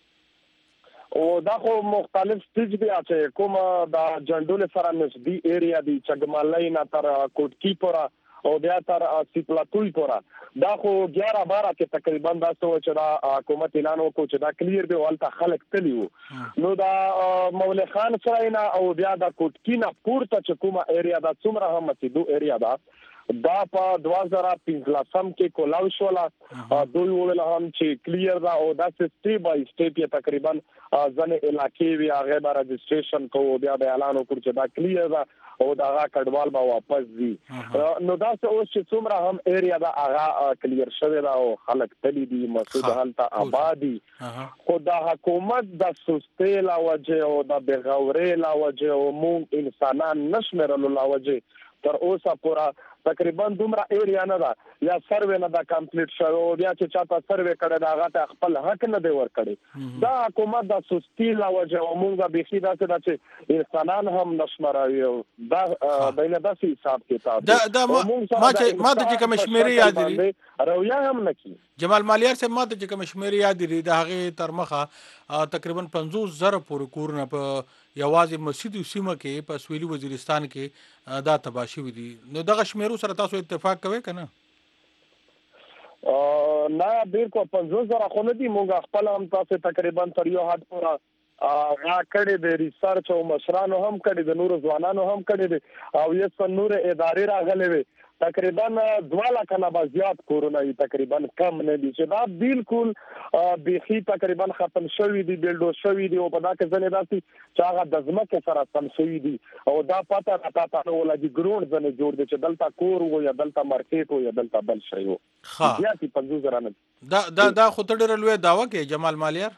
او دا خو مختلف سټیج دی چې کوم دا جندول سره نږدې ایریا دی چګمالای نه تر کوټکی پورا او بیا تر سیپلاتوی پورا دا خو 11-12 کې تقریبا دا څه چې دا حکومت اعلان وکړ چې دا کلیر دی ولته خلک تلیو نو دا مولا خان سره نه او بیا دا کوټکی نه پورته چې کومه ایریا دا څومره هم متدو ایریا دا په 2015 کې کولاو شولا دوی ویل هم چې کلیر دا او دا سټیپ بای سټیپ یې تقریبا ځنه علاقې وی هغه به رجسټریشن کوو بیا به اعلان وکړ چې دا کلیر دا او دا هغه کډوال به واپس دي. نو دا اوس چې څومره هم ایریا دا هغه کلیر شوی دا او خلک تلی دي مسعود هلته آبادی خو دا حکومت د سستۍ لا وجه او د بغاوري لا وجه او مونږ انسانان نشمرلو لا وجه تر اوسه پورا تقریبا دومره ایریا نه دا یا سروې نه دا کمپلیټ شوی او بیا چې چاته سروې کړي دا هغه ته خپل حق نه دی ورکړي. دا حکومت د سستی لا وجه او مونږه بيخي دا چې انسانان هم نشمروي دا بینه داسې حساب کتاب دا ما د کوم شمیرې یاد لري رویا هم نکي. جمال مالیار صاحب ما د کوم شمیرې یاد لري دا هغه تر مخه تقریبا 50,000 پورې کورونه په یوازې مسجد سیمه کې په سویلي وزیرستان کې دا تباشي ودی. نو دغه شمیرو سره تاسو اتفاق کوئ کنه؟ نه بالکل 50,000 خو نه دي. موږ خپل هم تاسو تقریبا تر یو حد پورا کړي د ریسرچ او مشرانو هم کړي د نورو ځوانانو هم کړي او یې څو نور ادارې راغلي وي تقریبا 2 لک نه بزیات کورونه تقریبا کم نه دي چې دا بالکل بيخي تقریبا ختم شوی دي بلډو شوی دي او په دا کې ځنه داسي چې هغه د ځمکه سره سم شوی دي او دا پته راته ولګي ګرون ځنه جوړ دي چې دلته کور وو یا دلته مارکیټ وو یا دلته بل شی وو. بیا چې 50,000 نه دا خو ته ډېر لوی داوا کوي جمال مالیار.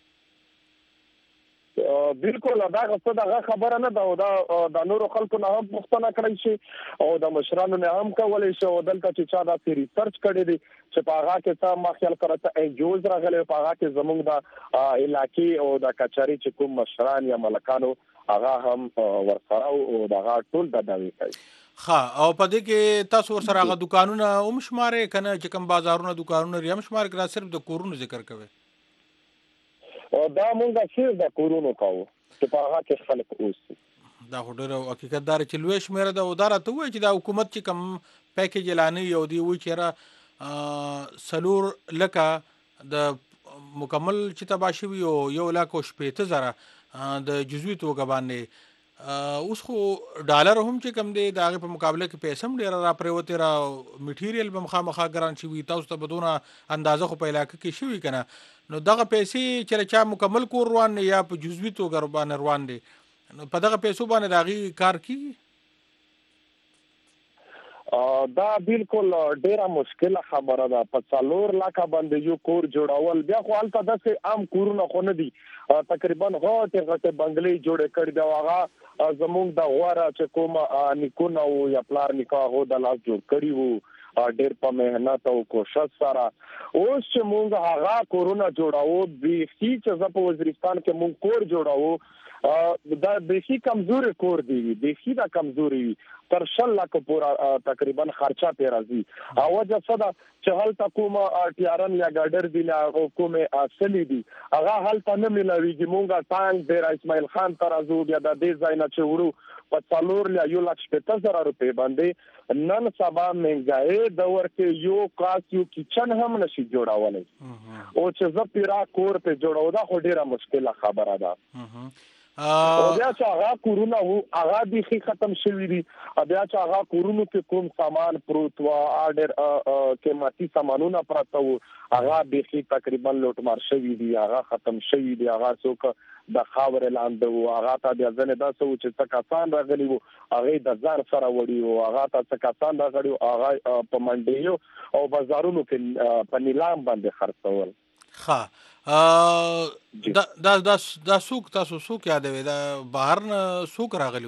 بالکل دا غوښته دا خبره نه دا د نورو خلکو نه هم پوښتنه کړی شي او د مشرانو نه هم کولای شي او دلته چې چا دا ریسرچ کړی دی چې په هغه کې څه مخیل کړته انجوز راغلي په هغه کې زموږ د علاقې او د کچاري چې کوم مشران یا ملکانو هغه هم ورسره او دا ټول د داوی کوي. او په دې کې تاسو ورسره هغه دکانونه هم شماره کنه چې کوم بازارونه دکانونه هم شماره کړه صرف د کورونو ذکر کوي دا مونږه شیر د کورونو کوو چې په هغه کې خلک اوسي. دا هډره حقیقت دار چې لوی شمیره د اداره ته وایي چې دا حکومت چې کوم پیکیج اعلان یو دی وایي چې را سلور لکه د مکمل چې تباشي وي او 1,80,000 د جزوی توګه باندې اوس خو ډالر هم چې کم دی د هغه په مقابله کې پیسې هم ډیر را پریوته را میټیریل به مخامخا ګران شي تاسو ته بدونه اندازه خو په علاقه کې شوی کنه نو دغه پیسې چې چا مکمل کور روان یا په جزوی توګه باندې روان دي نو په دغه پیسو باندې راغي کار کی دا بالکل ډیره مشکله خبره ده. په 4 لک باندې یو کور جوړول بیا خو البته داسې عام کورونه خو نه دي. تقریبا غټه بنگلې جوړې کړې دا هغه زموږ د غواره چې کوم نیکونه او یا پلار نکاح د لاس جوړ کړی وو ډېر په مهنت او کوشش سره. اوس چې موږ هغه کورونه جوړاو بیخي چې زه په وزیرستان کې موږ کور جوړاو دا بیخي کمزوري کور دی بیخي دا کمزوري تر 100 لک پورا تقریبا خرچه پی راځي. او وجه صدا چې هلته کوم ټیارن یا ګاډر دی لا کومه اصلي دي هغه هلته نه ملويږي. مونږه ټانک ډیر اسماعیل خان ترازو بیا د دې ځای نه چې وړو په 4,00,000 روپے باندې نن سبا مهنګای د ورکه یو کاس یو کچن هم نشي جوړاولای. او چې زه پیرا کور په جوړاو دا خو ډیره مشکله خبره ده. او بیا چې هغه کورونه وو هغه به ختم شوی دي. بیا چې هغه کورونو کې کوم سامان پروت و اډر قیمتي سامانونه پراته وو هغه به تقریبا لوټمار شوی دي هغه ختم شوی دي. هغه څوک د خاور لاندې وو هغه ته د ځنه دا څه چې تکاسان راغلی وو هغه د ځار سره وړي وو هغه ته تکاسان راغلی هغه په منډیو او بازارونو کې په نیلام باندې خرڅول. دا سوق تاسو سوق یادوي دا بهر نه سوق راغلیو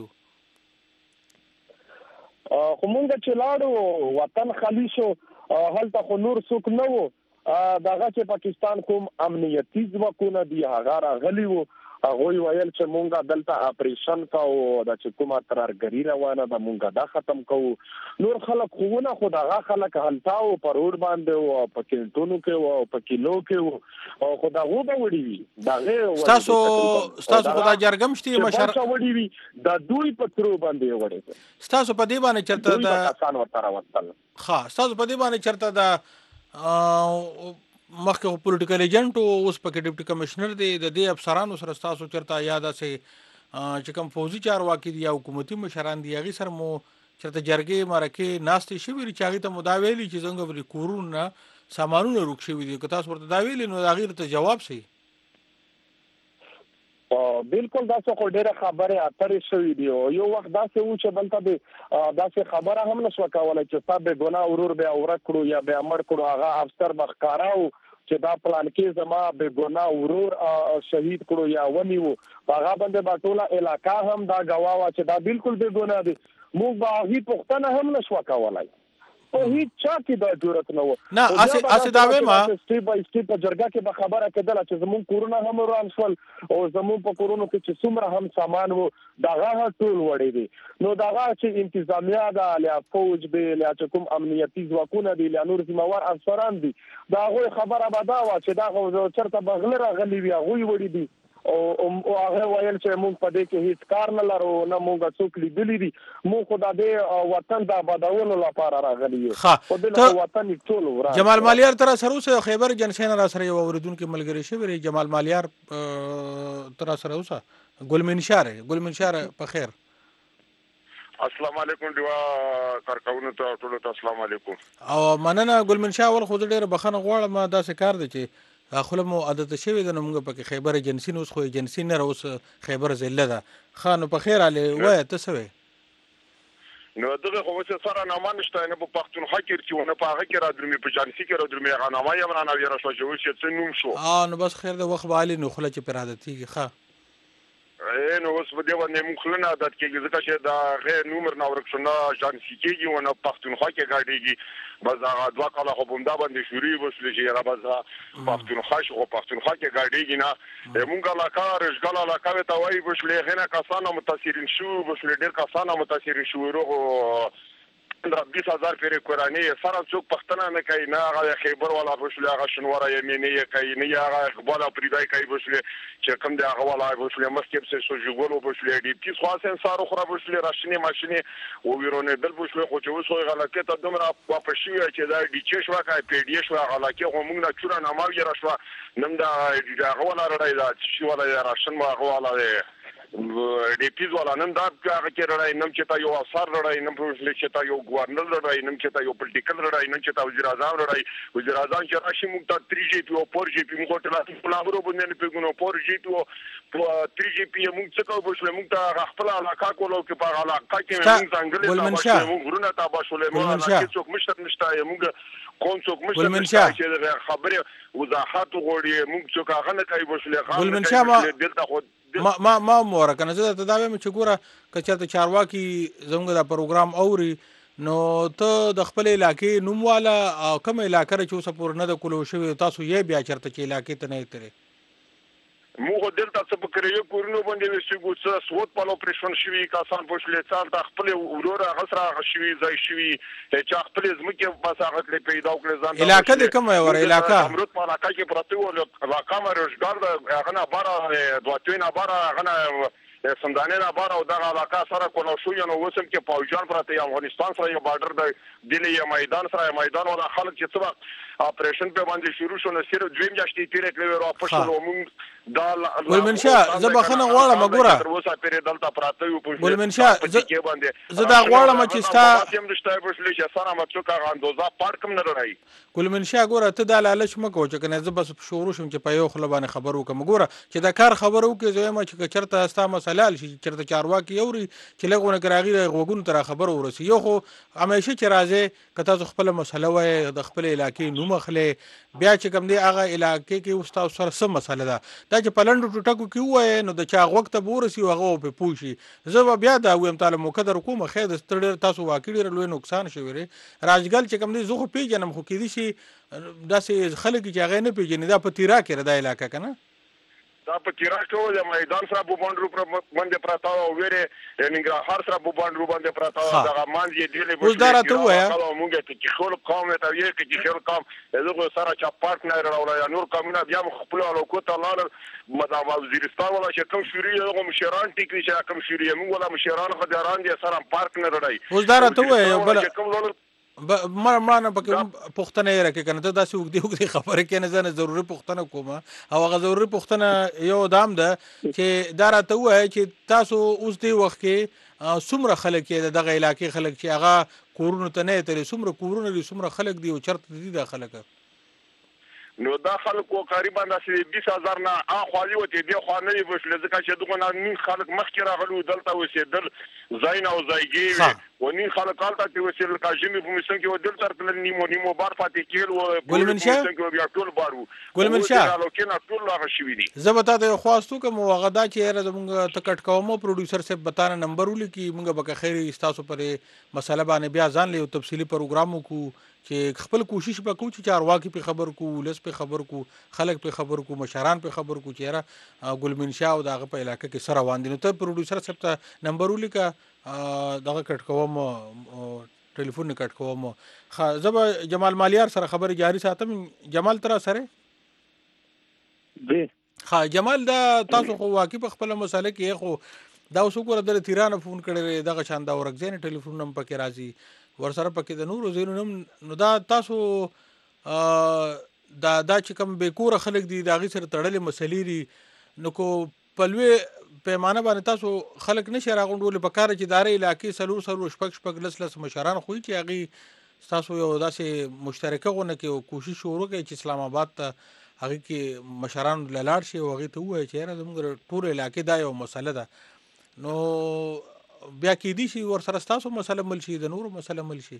خو مونږ چې لاړو وطن خالی شو هلته خو نور سوق نه وو. دغه چې پاکستان کوم امنیتي ځواکونه دي هغه راغلی وو هغه ویل چې مونږه دلته اپریشن کاو د چې کومه ترارګری روانه ده مونږه دا ختم کوو. نور خلک خوونه خو دغه خلک هلتاو پر روډ باندې او په کینټونو کې او په کیلو کې او خو دغه به وړي دغه تاسو خدای جرګم شتي مشر وړي وي د دوی په ترو باندې وړي. تاسو په دې باندې چرته د کسان ورته راوستل. تاسو په دې باندې چرته د مخکې پولیټیکل ایجنټ او اوس پکې ډیپټي کمشنر دی د دې افسرانو سره تاسو چرته یاد سي چې کوم فوزي چارواکي دي یا حکومتي مشران دي هغه سره مو چرته جرګې مرکه ناستې شوی چې هغه ته مداویلی چې څنګه ورې کورونه سامانونه روک شوی دي که تاسو ورته داویلی نو هغه ته جواب سي. بالکل دا څه خو ډیره خبره اترې شوې دی او یو وخت دا څه و چې بلته به دا څه خبره هم نشو کولای چې صاحب ګناه ورور به اورک کړو یا به امر کړو هغه افسر بخکاراو چې دا پلان کې زما به ګناه ورور شهید کړو یا ونیو هغه باندې با ټوله علاقہ هم دا گواوه چې دا بالکل به ګناه دي. موږ به هیڅ پښتنه هم نشو کولای په هیڅ چا کې دا جرأت نه و. نه اسه دا وایم سټیپ بای سټیپ په جرګه کې به خبره کېدله چې زمون کورونه هم وران شول او زمون په کورونو کې چې څومره هم سامان وو دغه ټول وړي دي. نو دغه چې انتظامیه ده له فوج به له کوم امنیتي ځواکونه دي له نور ذمہوار افسران دي دا غوي خبره به دا و چې دا چرته بغل راغلي وي غوي وړي دي او هغه ویل چې موږ په دې کې هیڅ کار نه لرو نه موږ څوک لیدلی دي موږ خو د وطن د آبادولو لپاره راغلي یو. خو د وطن ټول ورا جمال مالیار تر سره اوسه خیبر جنشین را سره یو اوریدونکو ملګری شوی جمال مالیار تر سره اوسه ګلمنشار په خیر. السلام علیکم دیوا کارکونو ته ټول ته السلام علیکم او مننه ګلمنشار ول خو ډیر بخنه غواړم دا څه کار دی چې خپل مو عادت شوی د موږ په خیبر جنسین اوس خو جنسین نه اوس خیبر زله ده خان په خیر علي وای ته سوي نو دغه خو څه سره نه مانشته نه په پښتونخوا کې چې نه په هغه کې را درمي په جانسي کې را درمي غنامه یم نه ویرا شو چې څه نوم شو نو بس خیر د وخت بالي نو خله چې پر عادتي ښه نو اوس په دې باندې موږ خلنه عادت کې ځکه چې دا غیر نومر نه ورکشنه جانسي کېږي او نه پښتونخوا کې غاډيږي بس هغه دوا کاله خو بوندا باندې شوري وسل چې را بس پښتونخوا شو پښتونخوا کې غاډيږي نه موږ علاقه رجګل علاقه ته وایي وسل غنه کسانه متاثرین شو وسل ډیر کسانه متاثرین شو ورغه 20,000 پیری قرآنی سره څوک پښتنه نه کوي نه هغه خیبر والا وسل هغه شنوره یمنی کوي نه هغه اقبال پریدای کوي وسل چې کوم دی هغه والا وسل مسکب سه سو جوړو وسل دی کی خاصن سارو خراب وسل راشنی ماشینی او ویرونه بل وسل خو چې وسو غلطه ته دومره واپس شي چې دا ډی چش واکای پی ډی اش غلطه خو موږ نه چور نه ماوی راشوا نم دا هغه والا رړای دا چې والا راشن ما هغه والا ډیپیز ولا نن دا هغه کې رړای نن چې تا یو اثر رړای نن چې تا یو گورنر رړای نن چې تا یو پولیټیکل رړای نن چې تا وزیر اعظم رړای وزیر اعظم چې راشي موږ ته 3 او 4 موږ ته پلانورو باندې پیګونو 4 او 3 موږ څه کوو بشله موږ ته خپل علاقه کولو کې په علاقه کې موږ څنګه موږ ورونه تا بشله موږ څوک مشته نشته موږ کوم څوک مشته چې خبره وضاحت غوړي موږ څوک هغه نه کوي بشله دلته خو ما مور کنه زه ته دا وایم چې ګوره که چېرته چارواکي زموږ دا پروګرام اوري نو ته د خپل علاقې نوم والا او کوم علاقه چې اوسه پورې نه د کولو شوي تاسو یې بیا چېرته چې علاقې ته نه یې ترې موږ دلته څه په کریو کورونو باندې وسیګو څه سوت په اپریشن شوي کسان پښلې څال د خپل ورور غسر شوي ځای شوي چې خپل زمکه بس هغه کلی پیدا کړل ځان علاقه د کومه ور علاقه امرت په علاقه کې پرته و علاقه مرشګار د هغه نه بار دواتوینه بار هغه نه سمدانه نه بار او د علاقه سره کولو شو نو وسم کې پاوجان پرته افغانستان سره یو بارډر د دلې میدان سره میدان ولا خلک چې څه اپریشن په باندې شروع شو نو صرف دویم جاشتي تیر کړو او پښتو موږ دا ولمن شاه زه بخنه غواړم ګوره تر اوسه پرې دلته پراته یو پښتو ولمن شاه زه دا غواړم چې ستا هم رښتیا پښلې چې سره مڅو کا اندازه پړ کم نه راي ولمن شاه ګوره ته د لالچ مکو چې کنه زه بس شروع شم چې په یو خلبانه خبرو کوم ګوره چې دا کار خبرو کې زه ما چې چرته استا مسله شي چرته چارواکي اوري چې لغونه کراغي غوګون تر خبرو ورسي یو خو همیشه چې راځي کته خپل مسله وای د خپل علاقې نوم خلې بیا چې کوم دی هغه علاقې کې استاد سره سم مسله ده دا چې پلند ټټکو کې وای نو د چا وخت به ورسي هغه په پوښي زه بیا دا ویم تعالی مقدر کوم خیر د ستړي تاسو واقعي لوی نقصان شوی راجګل چې کوم دی زه خو پیژنم خو کې دي شي داسې خلک چې هغه نه پیژني دا په تیرا کې د علاقې کنه دا په تیرا کې د میدان سره په باندې پر باندې پراته او ویره ننګرهار سره په باندې باندې پراته دا مان یې دی له اوس دا راته وایا موږ چې خپل قوم ته یې چې خپل قوم دغه سره چا پارتنر راولای نور قومونه بیا خپل علاقو ته لاله مدام وزیرستان ولا چې کوم شوري دغه مشران ټیکري چې کوم شوري موږ ولا مشران خداران دي سره پارتنر راي اوس دا راته وایا بل ما نه پکې پښتنه یې راکې کنه ته داسې وګدي خبره کې نه زنه ضروري پښتنه کومه او هغه ضروري پښتنه یو دام ده چې دا راته وایي چې تاسو اوس دی وخت کې څومره خلک یې دغه علاقې خلک چې هغه کورونو ته نه تلې څومره کورونه دي څومره خلک دي او چرته دي د خلک نو دا خلکو قریبا د 20000 نه اخوالي وته دی خو نه وشل ځکه چې دغه نن خلک مخکې راغلو دلته وسیدل زاین او زایګي ونی خلک قالته چې وسیل کاجمی په مسن کې ودل تر تل نیمو بار فاتې کېل او ګلمن شاه بیا ټول بارو ګلمن شاه لکه ټول هغه شوی دي زبتا ته خواستو کوم وغدا چې زمونږ تکټ کومو پروډوسر صاحب بتانه نمبر ولیکي مونږ به خیر تاسو پرې مسله باندې بیا ځان له تفصیلی پروګرامو کو چې خپل کوشش وکړو چې چارواکي په خبر کو ولس په خبر کو خلک په خبر کو مشران په خبر کو چیرې ګلمن شاه او دغه په علاقې کې سره روان دي نو ته پروډوسر صاحب ته نمبر ولیکا دغه کټ کوم ټلیفون کټ کوم زب جمال مالیار سره خبر جاری ساتم جمال تر سره دی جمال دا تاسو خو واقعي په خپل مسله کې خو دا اوس وګوره د تیرانه فون کړی دغه شان دا ورګزین ټلیفون نم پکې راځي ورسره پکې د نورو زینونم نو دا تاسو دا چې کوم به کور خلک دي دا غي سره تړلې مسلې دي نو کو پلوي پیمانه باندې تاسو خلک نشه راغونډول په کار چې داري علاقې سلو شپږ لس مشران خو چې هغه تاسو یو داسې مشترکه غونه کې کوشش وکړو چې اسلام آباد ته هغه کې مشران لاړ شي او هغه ته وایي چې زموږ ټول علاقې دا یو مسله ده نو بیا کې دي شي ور سره تاسو مسله مل شي د نورو مسله مل شي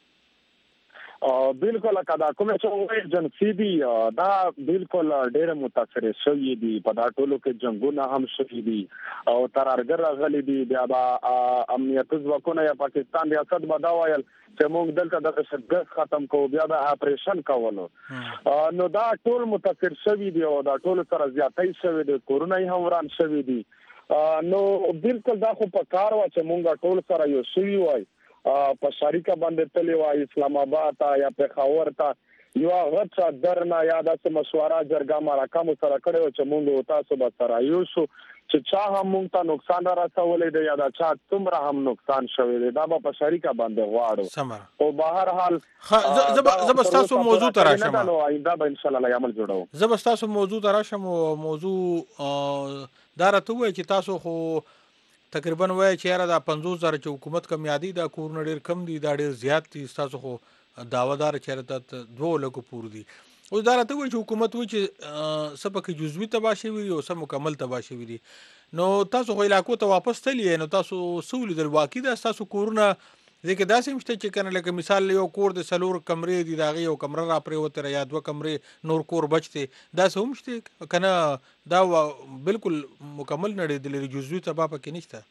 بالکل کدا کومه څنګه جنسي دي دا بالکل ډېر متاثر شوی دي په دا ټولو کې جنگونه هم شوي دي او ترارګر راغلي دي بیا با امنیت ځواکونه یا پاکستان ریاست به دا ویل چې موږ دلته د شګه ختم کوو بیا د اپریشن کولو نو دا ټول متاثر شوی دي او دا ټول سره زیاتې شوی دي کورونه هم وران شوی دي نو بالکل دا خو په کار وا چې مونږه ټول سره یو شوی وای په شریکه باندې تللی وای اسلام آباد ته یا پېښور ته یو غټه درنه یا داسې مشوره جرګه مرکه مو سره کړې و چې موږ تاسو به سره یو شو چې چا هم موږ ته نقصان را رسولی دی یا دا چا څومره هم نقصان شوی دی دا به په شریکه باندې غواړو او به هر حال زه به ستاسو موضوع ته راشم نو آینده به انشاءالله عمل جوړو زه به ستاسو موضوع ته راشم او موضوع دا راته ووایي چې تاسو خو تقریبا وایي چې یاره دا 50,000 چې حکومت کم یادي دا کورونه ډېر کم دي دا ډېر زیات دي ستاسو خو دعوادار چې یاره 2 لکو پور دي اوس دا راته وایي چې حکومت وایي چې څه پکې جزوي تباه شوي دي او څه مکمل تباه شوي دي نو تاسو خو علاقو ته واپس تللی نو تاسو څه ولیدل واقعي دا ستاسو کورونه ځکه داسې هم شته چې کنه لکه مثال یو کور د 4 کمرې دي د هغې یو کمره را پرېوتې یا 2 کمرې نور کور بچ دی داسې هم شته کنه دا بالکل مکمل نړېدلی جزوي تباه پکې نشته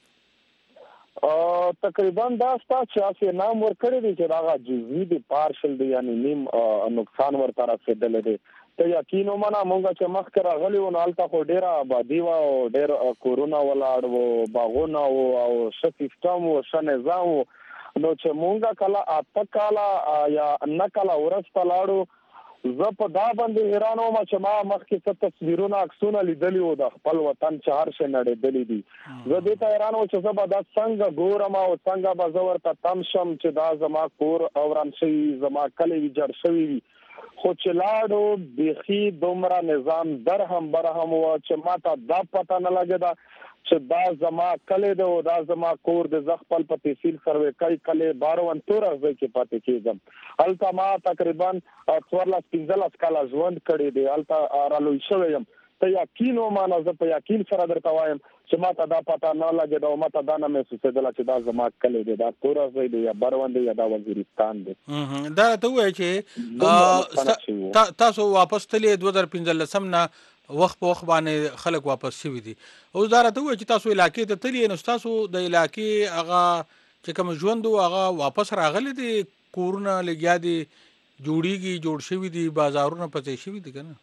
تقریبا دا ستا چې هسې نام ورکړی دی چې هغه جزوي دی پارشل دی یعنی نیم نقصان ورته رسېدلی دی ته یقین ومنه مونږ چې مخکې راغلي وو نو هلته خو ډېره آبادي وه او ډېر کورونه ولاړ وو باغونه وو او ښه سیسټم وو ښه نظام وو نو چې مونږ کله 8 کاله یا 9 کاله وروسته لاړو زه په دا باندې حیران وم چې ما مخکې څه تصویرونه عکسونه لیدلي وو د خپل وطن چې هر شی نړېدلي دي زه دې ته حیران وم چې زه به دا څنګه ګورم او څنګه به زه ورته تم شم چې دا زما کور وران شوي زما کلی ویجاړ شوي وي خو چې لاړو بیخي دومره نظام درهم برهم وه چې ما ته دا پته نه لګېده چې دا زما کلی دی او دا زما کور دی زه خپل په تحصیل سرویکۍ کلی 12 توره ځای کې پاتې کېږم هلته ما تقریبا 14-15 کاله ژوند کړی دی هلته رالوی شوی یم ته یقین ومانه زه په یقین سره درته وایم چې ما ته دا پته نه لګېده او ما ته دا نه محسوسېدله چې دا زما کلی دی دا توره ځای دی یا بروند دی یا دا وزیرستان دی دا راته ووایه چې تاسو واپس تللی 2015 نه وخت په وخت باندې خلک واپس شوي دي اوس دا راته ووایه چې تاسو علاقې ته تللی نو ستاسو د علاقې هغه چې کوم ژوند و هغه واپس راغلی دی کورونه لګیا دي جوړ شوي دي بازارونه پڅې شوي دي که نه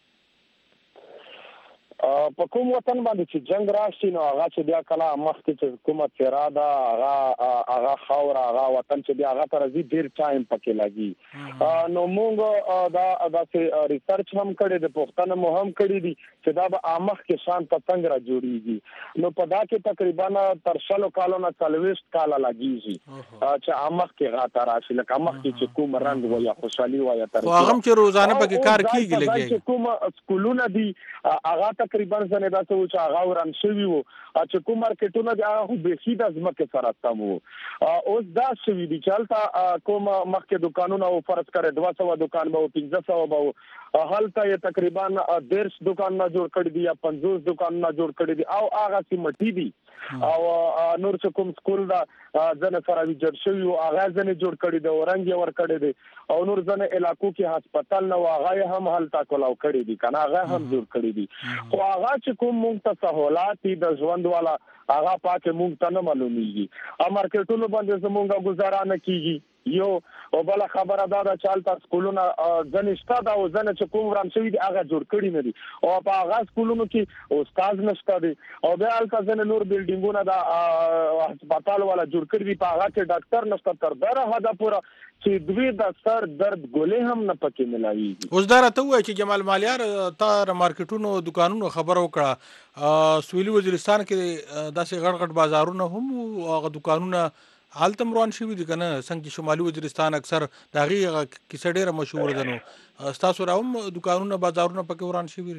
په کوم وطن باندې چې جنگ راشي نو هغه چې بیا کله مخکې چې کومه څېره ده هغه خاوره هغه وطن چې بیا هغه ته راځي ډېر ټایم پکې لګي نو موږ دا داسې ریسرچ هم کړی دی پوښتنه مو هم کړې دي چې دا به مخکې شان ته څنګه را جوړېږي نو په دا کې تقریبا تر 100 کالو نه 40 کاله لګېږي چې مخکې هغه ته راشي لکه مخکې چې کوم رنګ و یا خوشحالي و یا خو هغه هم چې روزانه پکې کار کېږي لګېږي کوم سکولونه دي هغه تقریبا ځنې داسې وو چې هغه وران شوي وو چې کوم مارکیټونه دي هغه خو بیخي د ځمکې سره سم وو اوس دا شوي دي چې هلته کوم مخکې دوکانونه وو فرض کړی 200 دوکان به وو 1500 به وو هلته یې تقریبا 10 دوکانونه جوړ کړي دي یا 50 دوکانونه جوړ کړي دي او هغه سیمټي دي او نور چې کوم سکول دا ځنې سره ویجاړ شوي وو هغه ځنې جوړ کړي دي او رنګ یې ورکړی دی او نور ځنې علاقو کې هسپتال نه و هغه یې هم هلته کولاو کړي دي که نه هغه هم جوړ کړي دي خو هغه چې کوم موږ ته سهولات دي د ژوند والا هغه پاکې موږ ته نه معلومیږي مارکیټونو باندې زموږ گزاره نه کیږي یو او بل خبره دا چې هلته سکولونه ځنې شته دا او ځنې چې کوم وران شوي دي هغه جوړ کړي نه دي او په هغه سکولونو کې استاد نشته دی او بیا هلته ځنې نور بلډینګونه د هسپتال والا جوړ کړي دي په هغه کې ډاکټر نشته تر دره حده پوره چې دوی د سر درد ګولې هم نه پکې ملاویږي اوس دا راته ووایه چې جمال مالیار تا مارکیټونو دکانونو خبره وکړه سویلي وزیرستان کې داسې غټ بازارونه هم هغه دکانونه هلته روان شوي دي که نه څنګه چې شمالي وزیرستان اکثر د هغې کیسه ډېره مشهوره ده نو ستاسو را هم دکانونه بازارونه پکې وران شوي دي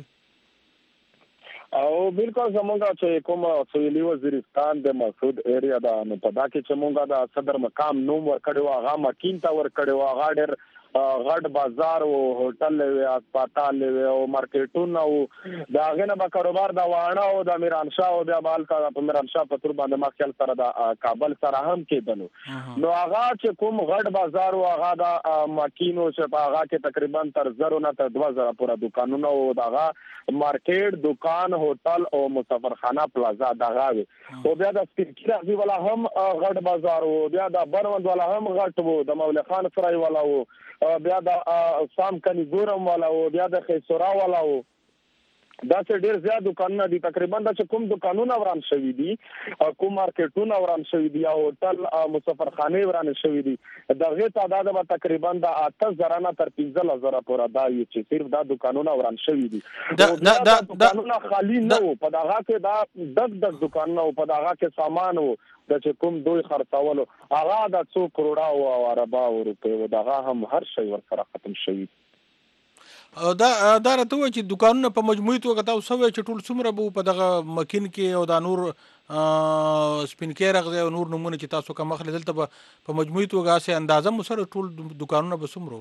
او بالکل زمونږ چې کوم سویلي وزیرستان د مسعود ایریا ده نو په دا کې چې مونږ د صدر مقام نوم ورکړی و هغه مکین ته ورکړی و هغه ډېر غټ بازار و هوټل وی هسپتال وی او مارکیټونه و د هغې نه به کاروبار د واڼه او د میرانشاه او بیا به هلته په میرانشاه په تور باندې ما خیال سره د کابل سره هم کېدلو نو هغه چې کوم غټ بازار و هغه د مکین و چې په هغه کې تقریبا تر 1000 نه تر 2000 پوره دوکانونه و د هغه مارکیټ دوکان هوټل او مسافرخانه پلازا دغه وي او بیا د سپینکي راځي والا هم غټ بازار و بیا د بروند والا هم غټ و د مولوي خان سرای والا و بیا د سام کني ګورم والا و بیا د خیسورا والا و دا چې ډیر زیات دکانونه دي تقریبا دا چې کوم دکانونه وران شوي دي کوم مارکیټونه وران شوي دي او هوټل مسافرخانه وران شوي دي دغه تعداد به تقریبا د 8000 نه تر 15000 پورې دا یو چې صرف دا دکانونه وران شوي دي دا دکانونه خالی نه وو په دغه کې دا د دکانونه په دغه کې سامان وو د چې کوم دوی خرڅولو هغه د 2 کروڑه او اربا روپے دغه هم هر شی ورسره ختم شوي دا راته وایي چې دکانونه په مجموعي توګه تاسو وایي چې ټول څومره به په دغه مکین کې او دا نور سپین کې راغځي او نور نمونه چې تاسو کوم مخله دلته په مجموعي توګه سه اندازه مو سره ټول دکانونه به څومره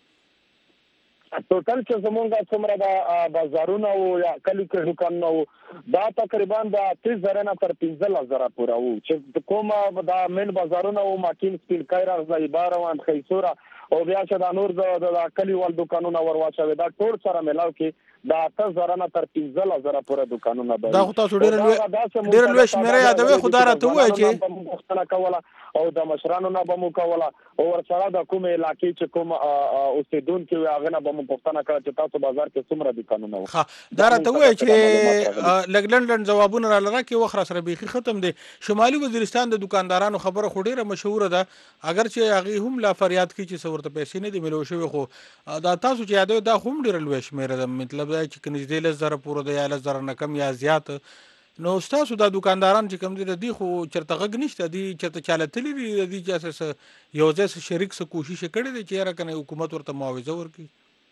ټوټل چې زمونږه څومره د بازارونه او یا کلی کې دکانونه دا تقریبا د 3000 نه تر 15000 پورې وو چې کومه دا مین بازارونه او ماکین سپین کې راغځي باروان خیسوره او بیا چې دا نور د کلیوال دکانونه ورواچوي دا ټول سره ملاو کې دا 8000 نه تر 15000 پورې دکانونه به دا خو تاسو ډیر لوی شمیره یادوي خدا راته وایي چې مختلفه کوله او د مشرانو نه به مو کوله او ورسره د کومه علاقې چې کوم اوسیدونکو هغه نه به مو پوښتنه کوي چې تاسو بازار کې څومره دکانونه وو ها دا راته وایي چې لګلندن جوابونه را لره کې وخت سره بيخي ختم دي شمالي وزیرستان د دکاندارانو خبره خو ډیره مشهوره ده اگر چې هغه هم لا فریاد کوي چې ورته پیسې نه دی ملو شوی خو دا تاسو چې یادوي دا هم ډیر لوی شمیره ده مطلب دا چې کنيزدې لزر پورې د یا لزر نه کم یا زیات نو تاسو دا دکانداران چې کوم دي خو چرته غږ نشته دي چې چالتلی دي چې اساس یو ځای شریک څه کوشش کړي دي چې راکنه حکومت ورته معاوضه ورکړي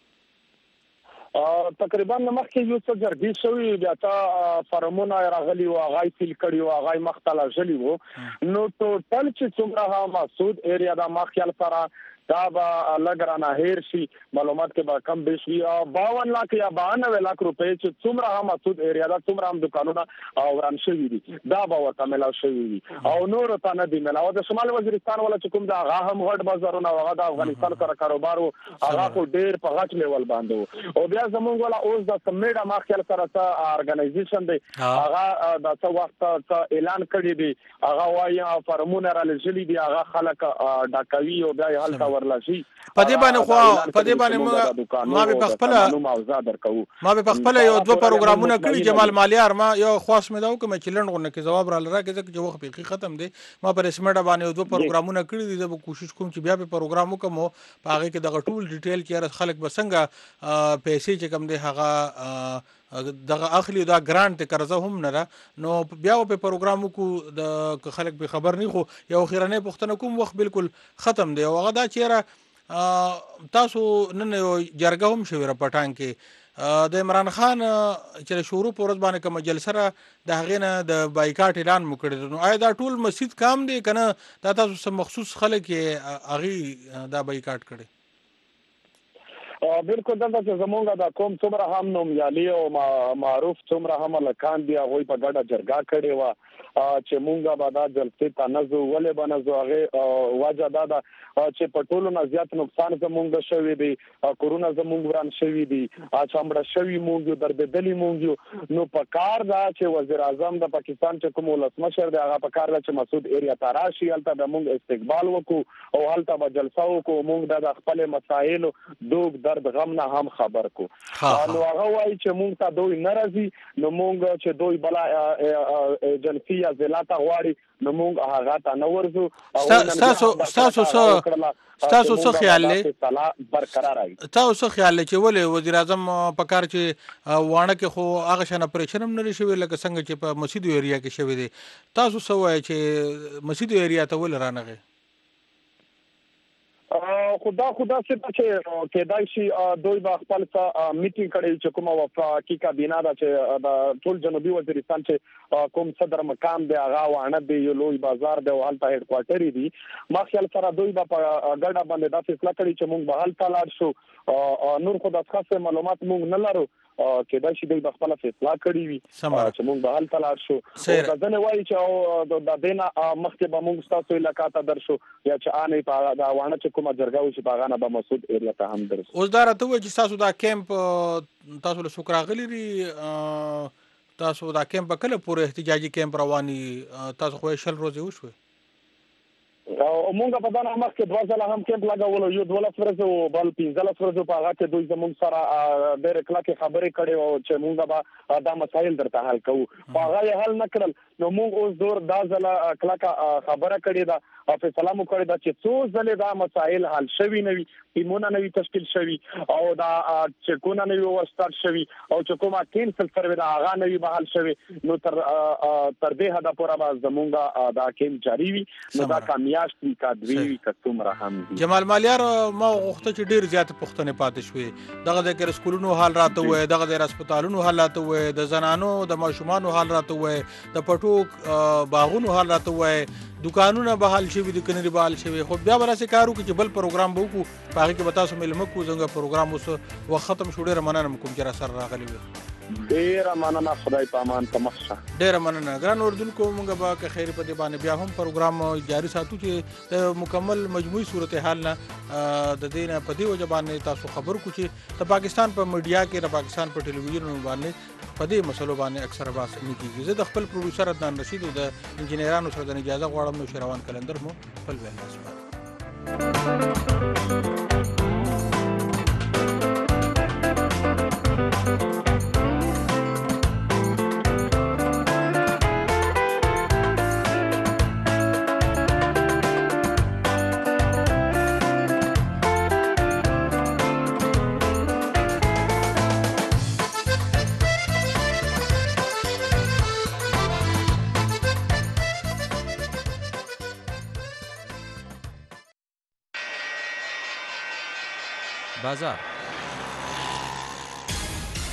تقریبا مخکې یو څه جرګې شوی بیا تا فرمونه راغلی او غای فیل کړي او غای مختله جلی وو نو ټوټل چې څومره مسعود ایریا دا مخیال سره دا به لګرانه هیر شي معلومات کې به کم بشي 52 لک یا 92 لک روپے چې څومره هم مسعود ایریا دا څومره هم دکانونه وران شوي دي دا به ورته ملاو شوي دي او نور ته نه دي ملاو د شمال وزیرستان ولا چې کوم دا هغه هم غټ بازارونه هغه د افغانستان سره کاروبار هغه خو ډیر په غټ لیول باندې او بیا زمونږ ولا اوس د سمیډا مخکې سره څه ارګنایزیشن دی هغه د څه وخت اعلان کړی دی هغه وايي فرمونه را لږلی دی هغه خلک ډاکوي او بیا هلته ورلشي په دې باندې خو په دې باندې ما به پخپل یو دوه پروګرامونه کړی جمال مالیار ما یو خاص مې دا کوم چې لنډغونه کې جواب را لره کې چې وخت په ختم دی ما پر اسمړه باندې دوه پروګرامونه کړی دي زه کوشش کوم چې بیا په پروګرام وکم په هغه کې د ټول ډیټیل کې خلک بسنګ پیسې چې کم دی هغه دغه اخلي دا ګرانټ قرضه هم نه نو بیا په پروګرام کو د خلک به خبر نه خو یو خیرانه پښتنه کوم وخت بالکل ختم دی او هغه دا چیرې تاسو نن جرګه هم شوی را پټان کې د عمران خان چې شروع پورز باندې کوم جلسه را د هغه نه د بایکاټ اعلان وکړ نو آیا دا ټول مسجد کام دی کنه دا تاسو مخصوص خلک هغه دا بایکاټ کړي بالکل دا چې زمونږ د قوم څومره هم نومیالي او معروف څومره هم لکان دي هغه په ګډه جرګه کړې و چې مونږه به دا جلسې ته نزو ولې بنزو هغه وجه دا چې په ټولو نه زیات نقصان زمونږ شوی دی کورونا زمونږ وران شوی دی چمړه شوی مونږ دربدلی مونږ نو په کار دا چې وزیر اعظم د پاکستان چې کوم ولسمشر دی هغه په کار دا چې مسعود ایریا تراشي هلته د مونږ استقبال وکړو او هلته به جلسه وکړو مونږ د خپل مسائل دوک درد غم نه هم خبر کو نو هغه وایي چې مونږ ته دوی ناراضي نو مونږ چې دوی بلا ایجنسی یا زلاته غواړي نو مونږ هغه ته نه ورزو تاسو څه خیال لري برقرار وي تاسو څه خیال لري چې ولې وزیر اعظم په کار چې وانه کې خو هغه شنه پریشن هم نه شوی لکه څنګه چې په مسجد ایریا کې شوی دی تاسو څه وایي چې مسجد ایریا ته ول رانغه خدا چې کېدای شي دوی با خپل میټینګ کړي چې کومه وفاقي کابینه دا چې د ټول جنوبي وزیرستان چې کوم صدر مقام دی هغه وانه دی یو لوی بازار دی او هلته هډ کوارټر دی ما خیال سره دوی با په ګډه باندې دا فیصله کړي چې موږ به هلته لاړ شو نور خو د خاصه معلومات موږ نه لرو کېدای شي دوی په خپل فیصله کړی وي چې موږ به هلته لاړ شو دا ځنه وایي چې د دینه مخکې به موږ تاسو علاقې ته درشو یا چې انې په دا وانه چې کومه جرګه وشي په غانه به مسعود ایریا ته هم درشو اوس دا راته وایي چې تاسو دا کیمپ تاسو له سوکراغلی تاسو دا کیمپ کله پورې احتجاجي کیمپ رواني تاسو خو 6 ورځې وشوي مونږ په دغه مخ کې 2 ځله هم کیمپ لګولو، یو 12 ورځې او بل 15 ورځې په هغه کې دوی زموږ سره ډېر کلکې خبرې کړې او چې مونږ به دا مسایل درته حل کوو. هغه یې حل نه کړل، نو مونږ اوس دور دا ځله کلکه خبره کړې ده او فیصله مو کړې ده چې څو ځلې دا مسایل حل شوي نه وي، ټیمونه نه وي تشکیل شوي او دا چکونه نه وي وسټارټ شوي او چې کومه کینسل سروې ده هغه نه وي بحال شوي، نو تر دې حده پورې به زموږ دا کیمپ جاري وي. نو دا کامیاشت وي که دوی وي که څومره هم وي. جمال مالیار ما غوښته چې ډېر زیاتې پوښتنې پاتې شوې، دغه ځای کې سکولونو حال راته ووایه، دغه ځای هسپتالونو حال راته ووایه، د زنانو د ماشومانو حال راته ووایه، د پټو باغونو حال راته ووایه، دکانونه به حال شوي دي که نه دي به حال شوي. خو بیا به داسې کار وکړو چې بل پروګرام به وکړو، په هغې کې به تاسو مېلمه کړو. زموږ پروګرام اوس وخت ختم شو. ډېره مننه کوم چې را سره راغلي وې. ډېره مننه، خدای په امان ته مخ شه. ډېره مننه ګران اردوونکو. موږ به که خیر په دې باندې بیا هم پروګرام جاري ساتو چې د مکمل مجموعي صورتحال نه د دې نه په دې وجه باندې تاسو خبر کړو چې د پاکستان په میډیا کې د پاکستان په ټلویزیونونو باندې په دې مسلو باندې اکثر بحث نه کیږي. زه د خپل پروډوسر عدنان رشید او د انجینرانو سره د اجازه غواړم نو شروان کلندر مو خپل ویل تاسو بازار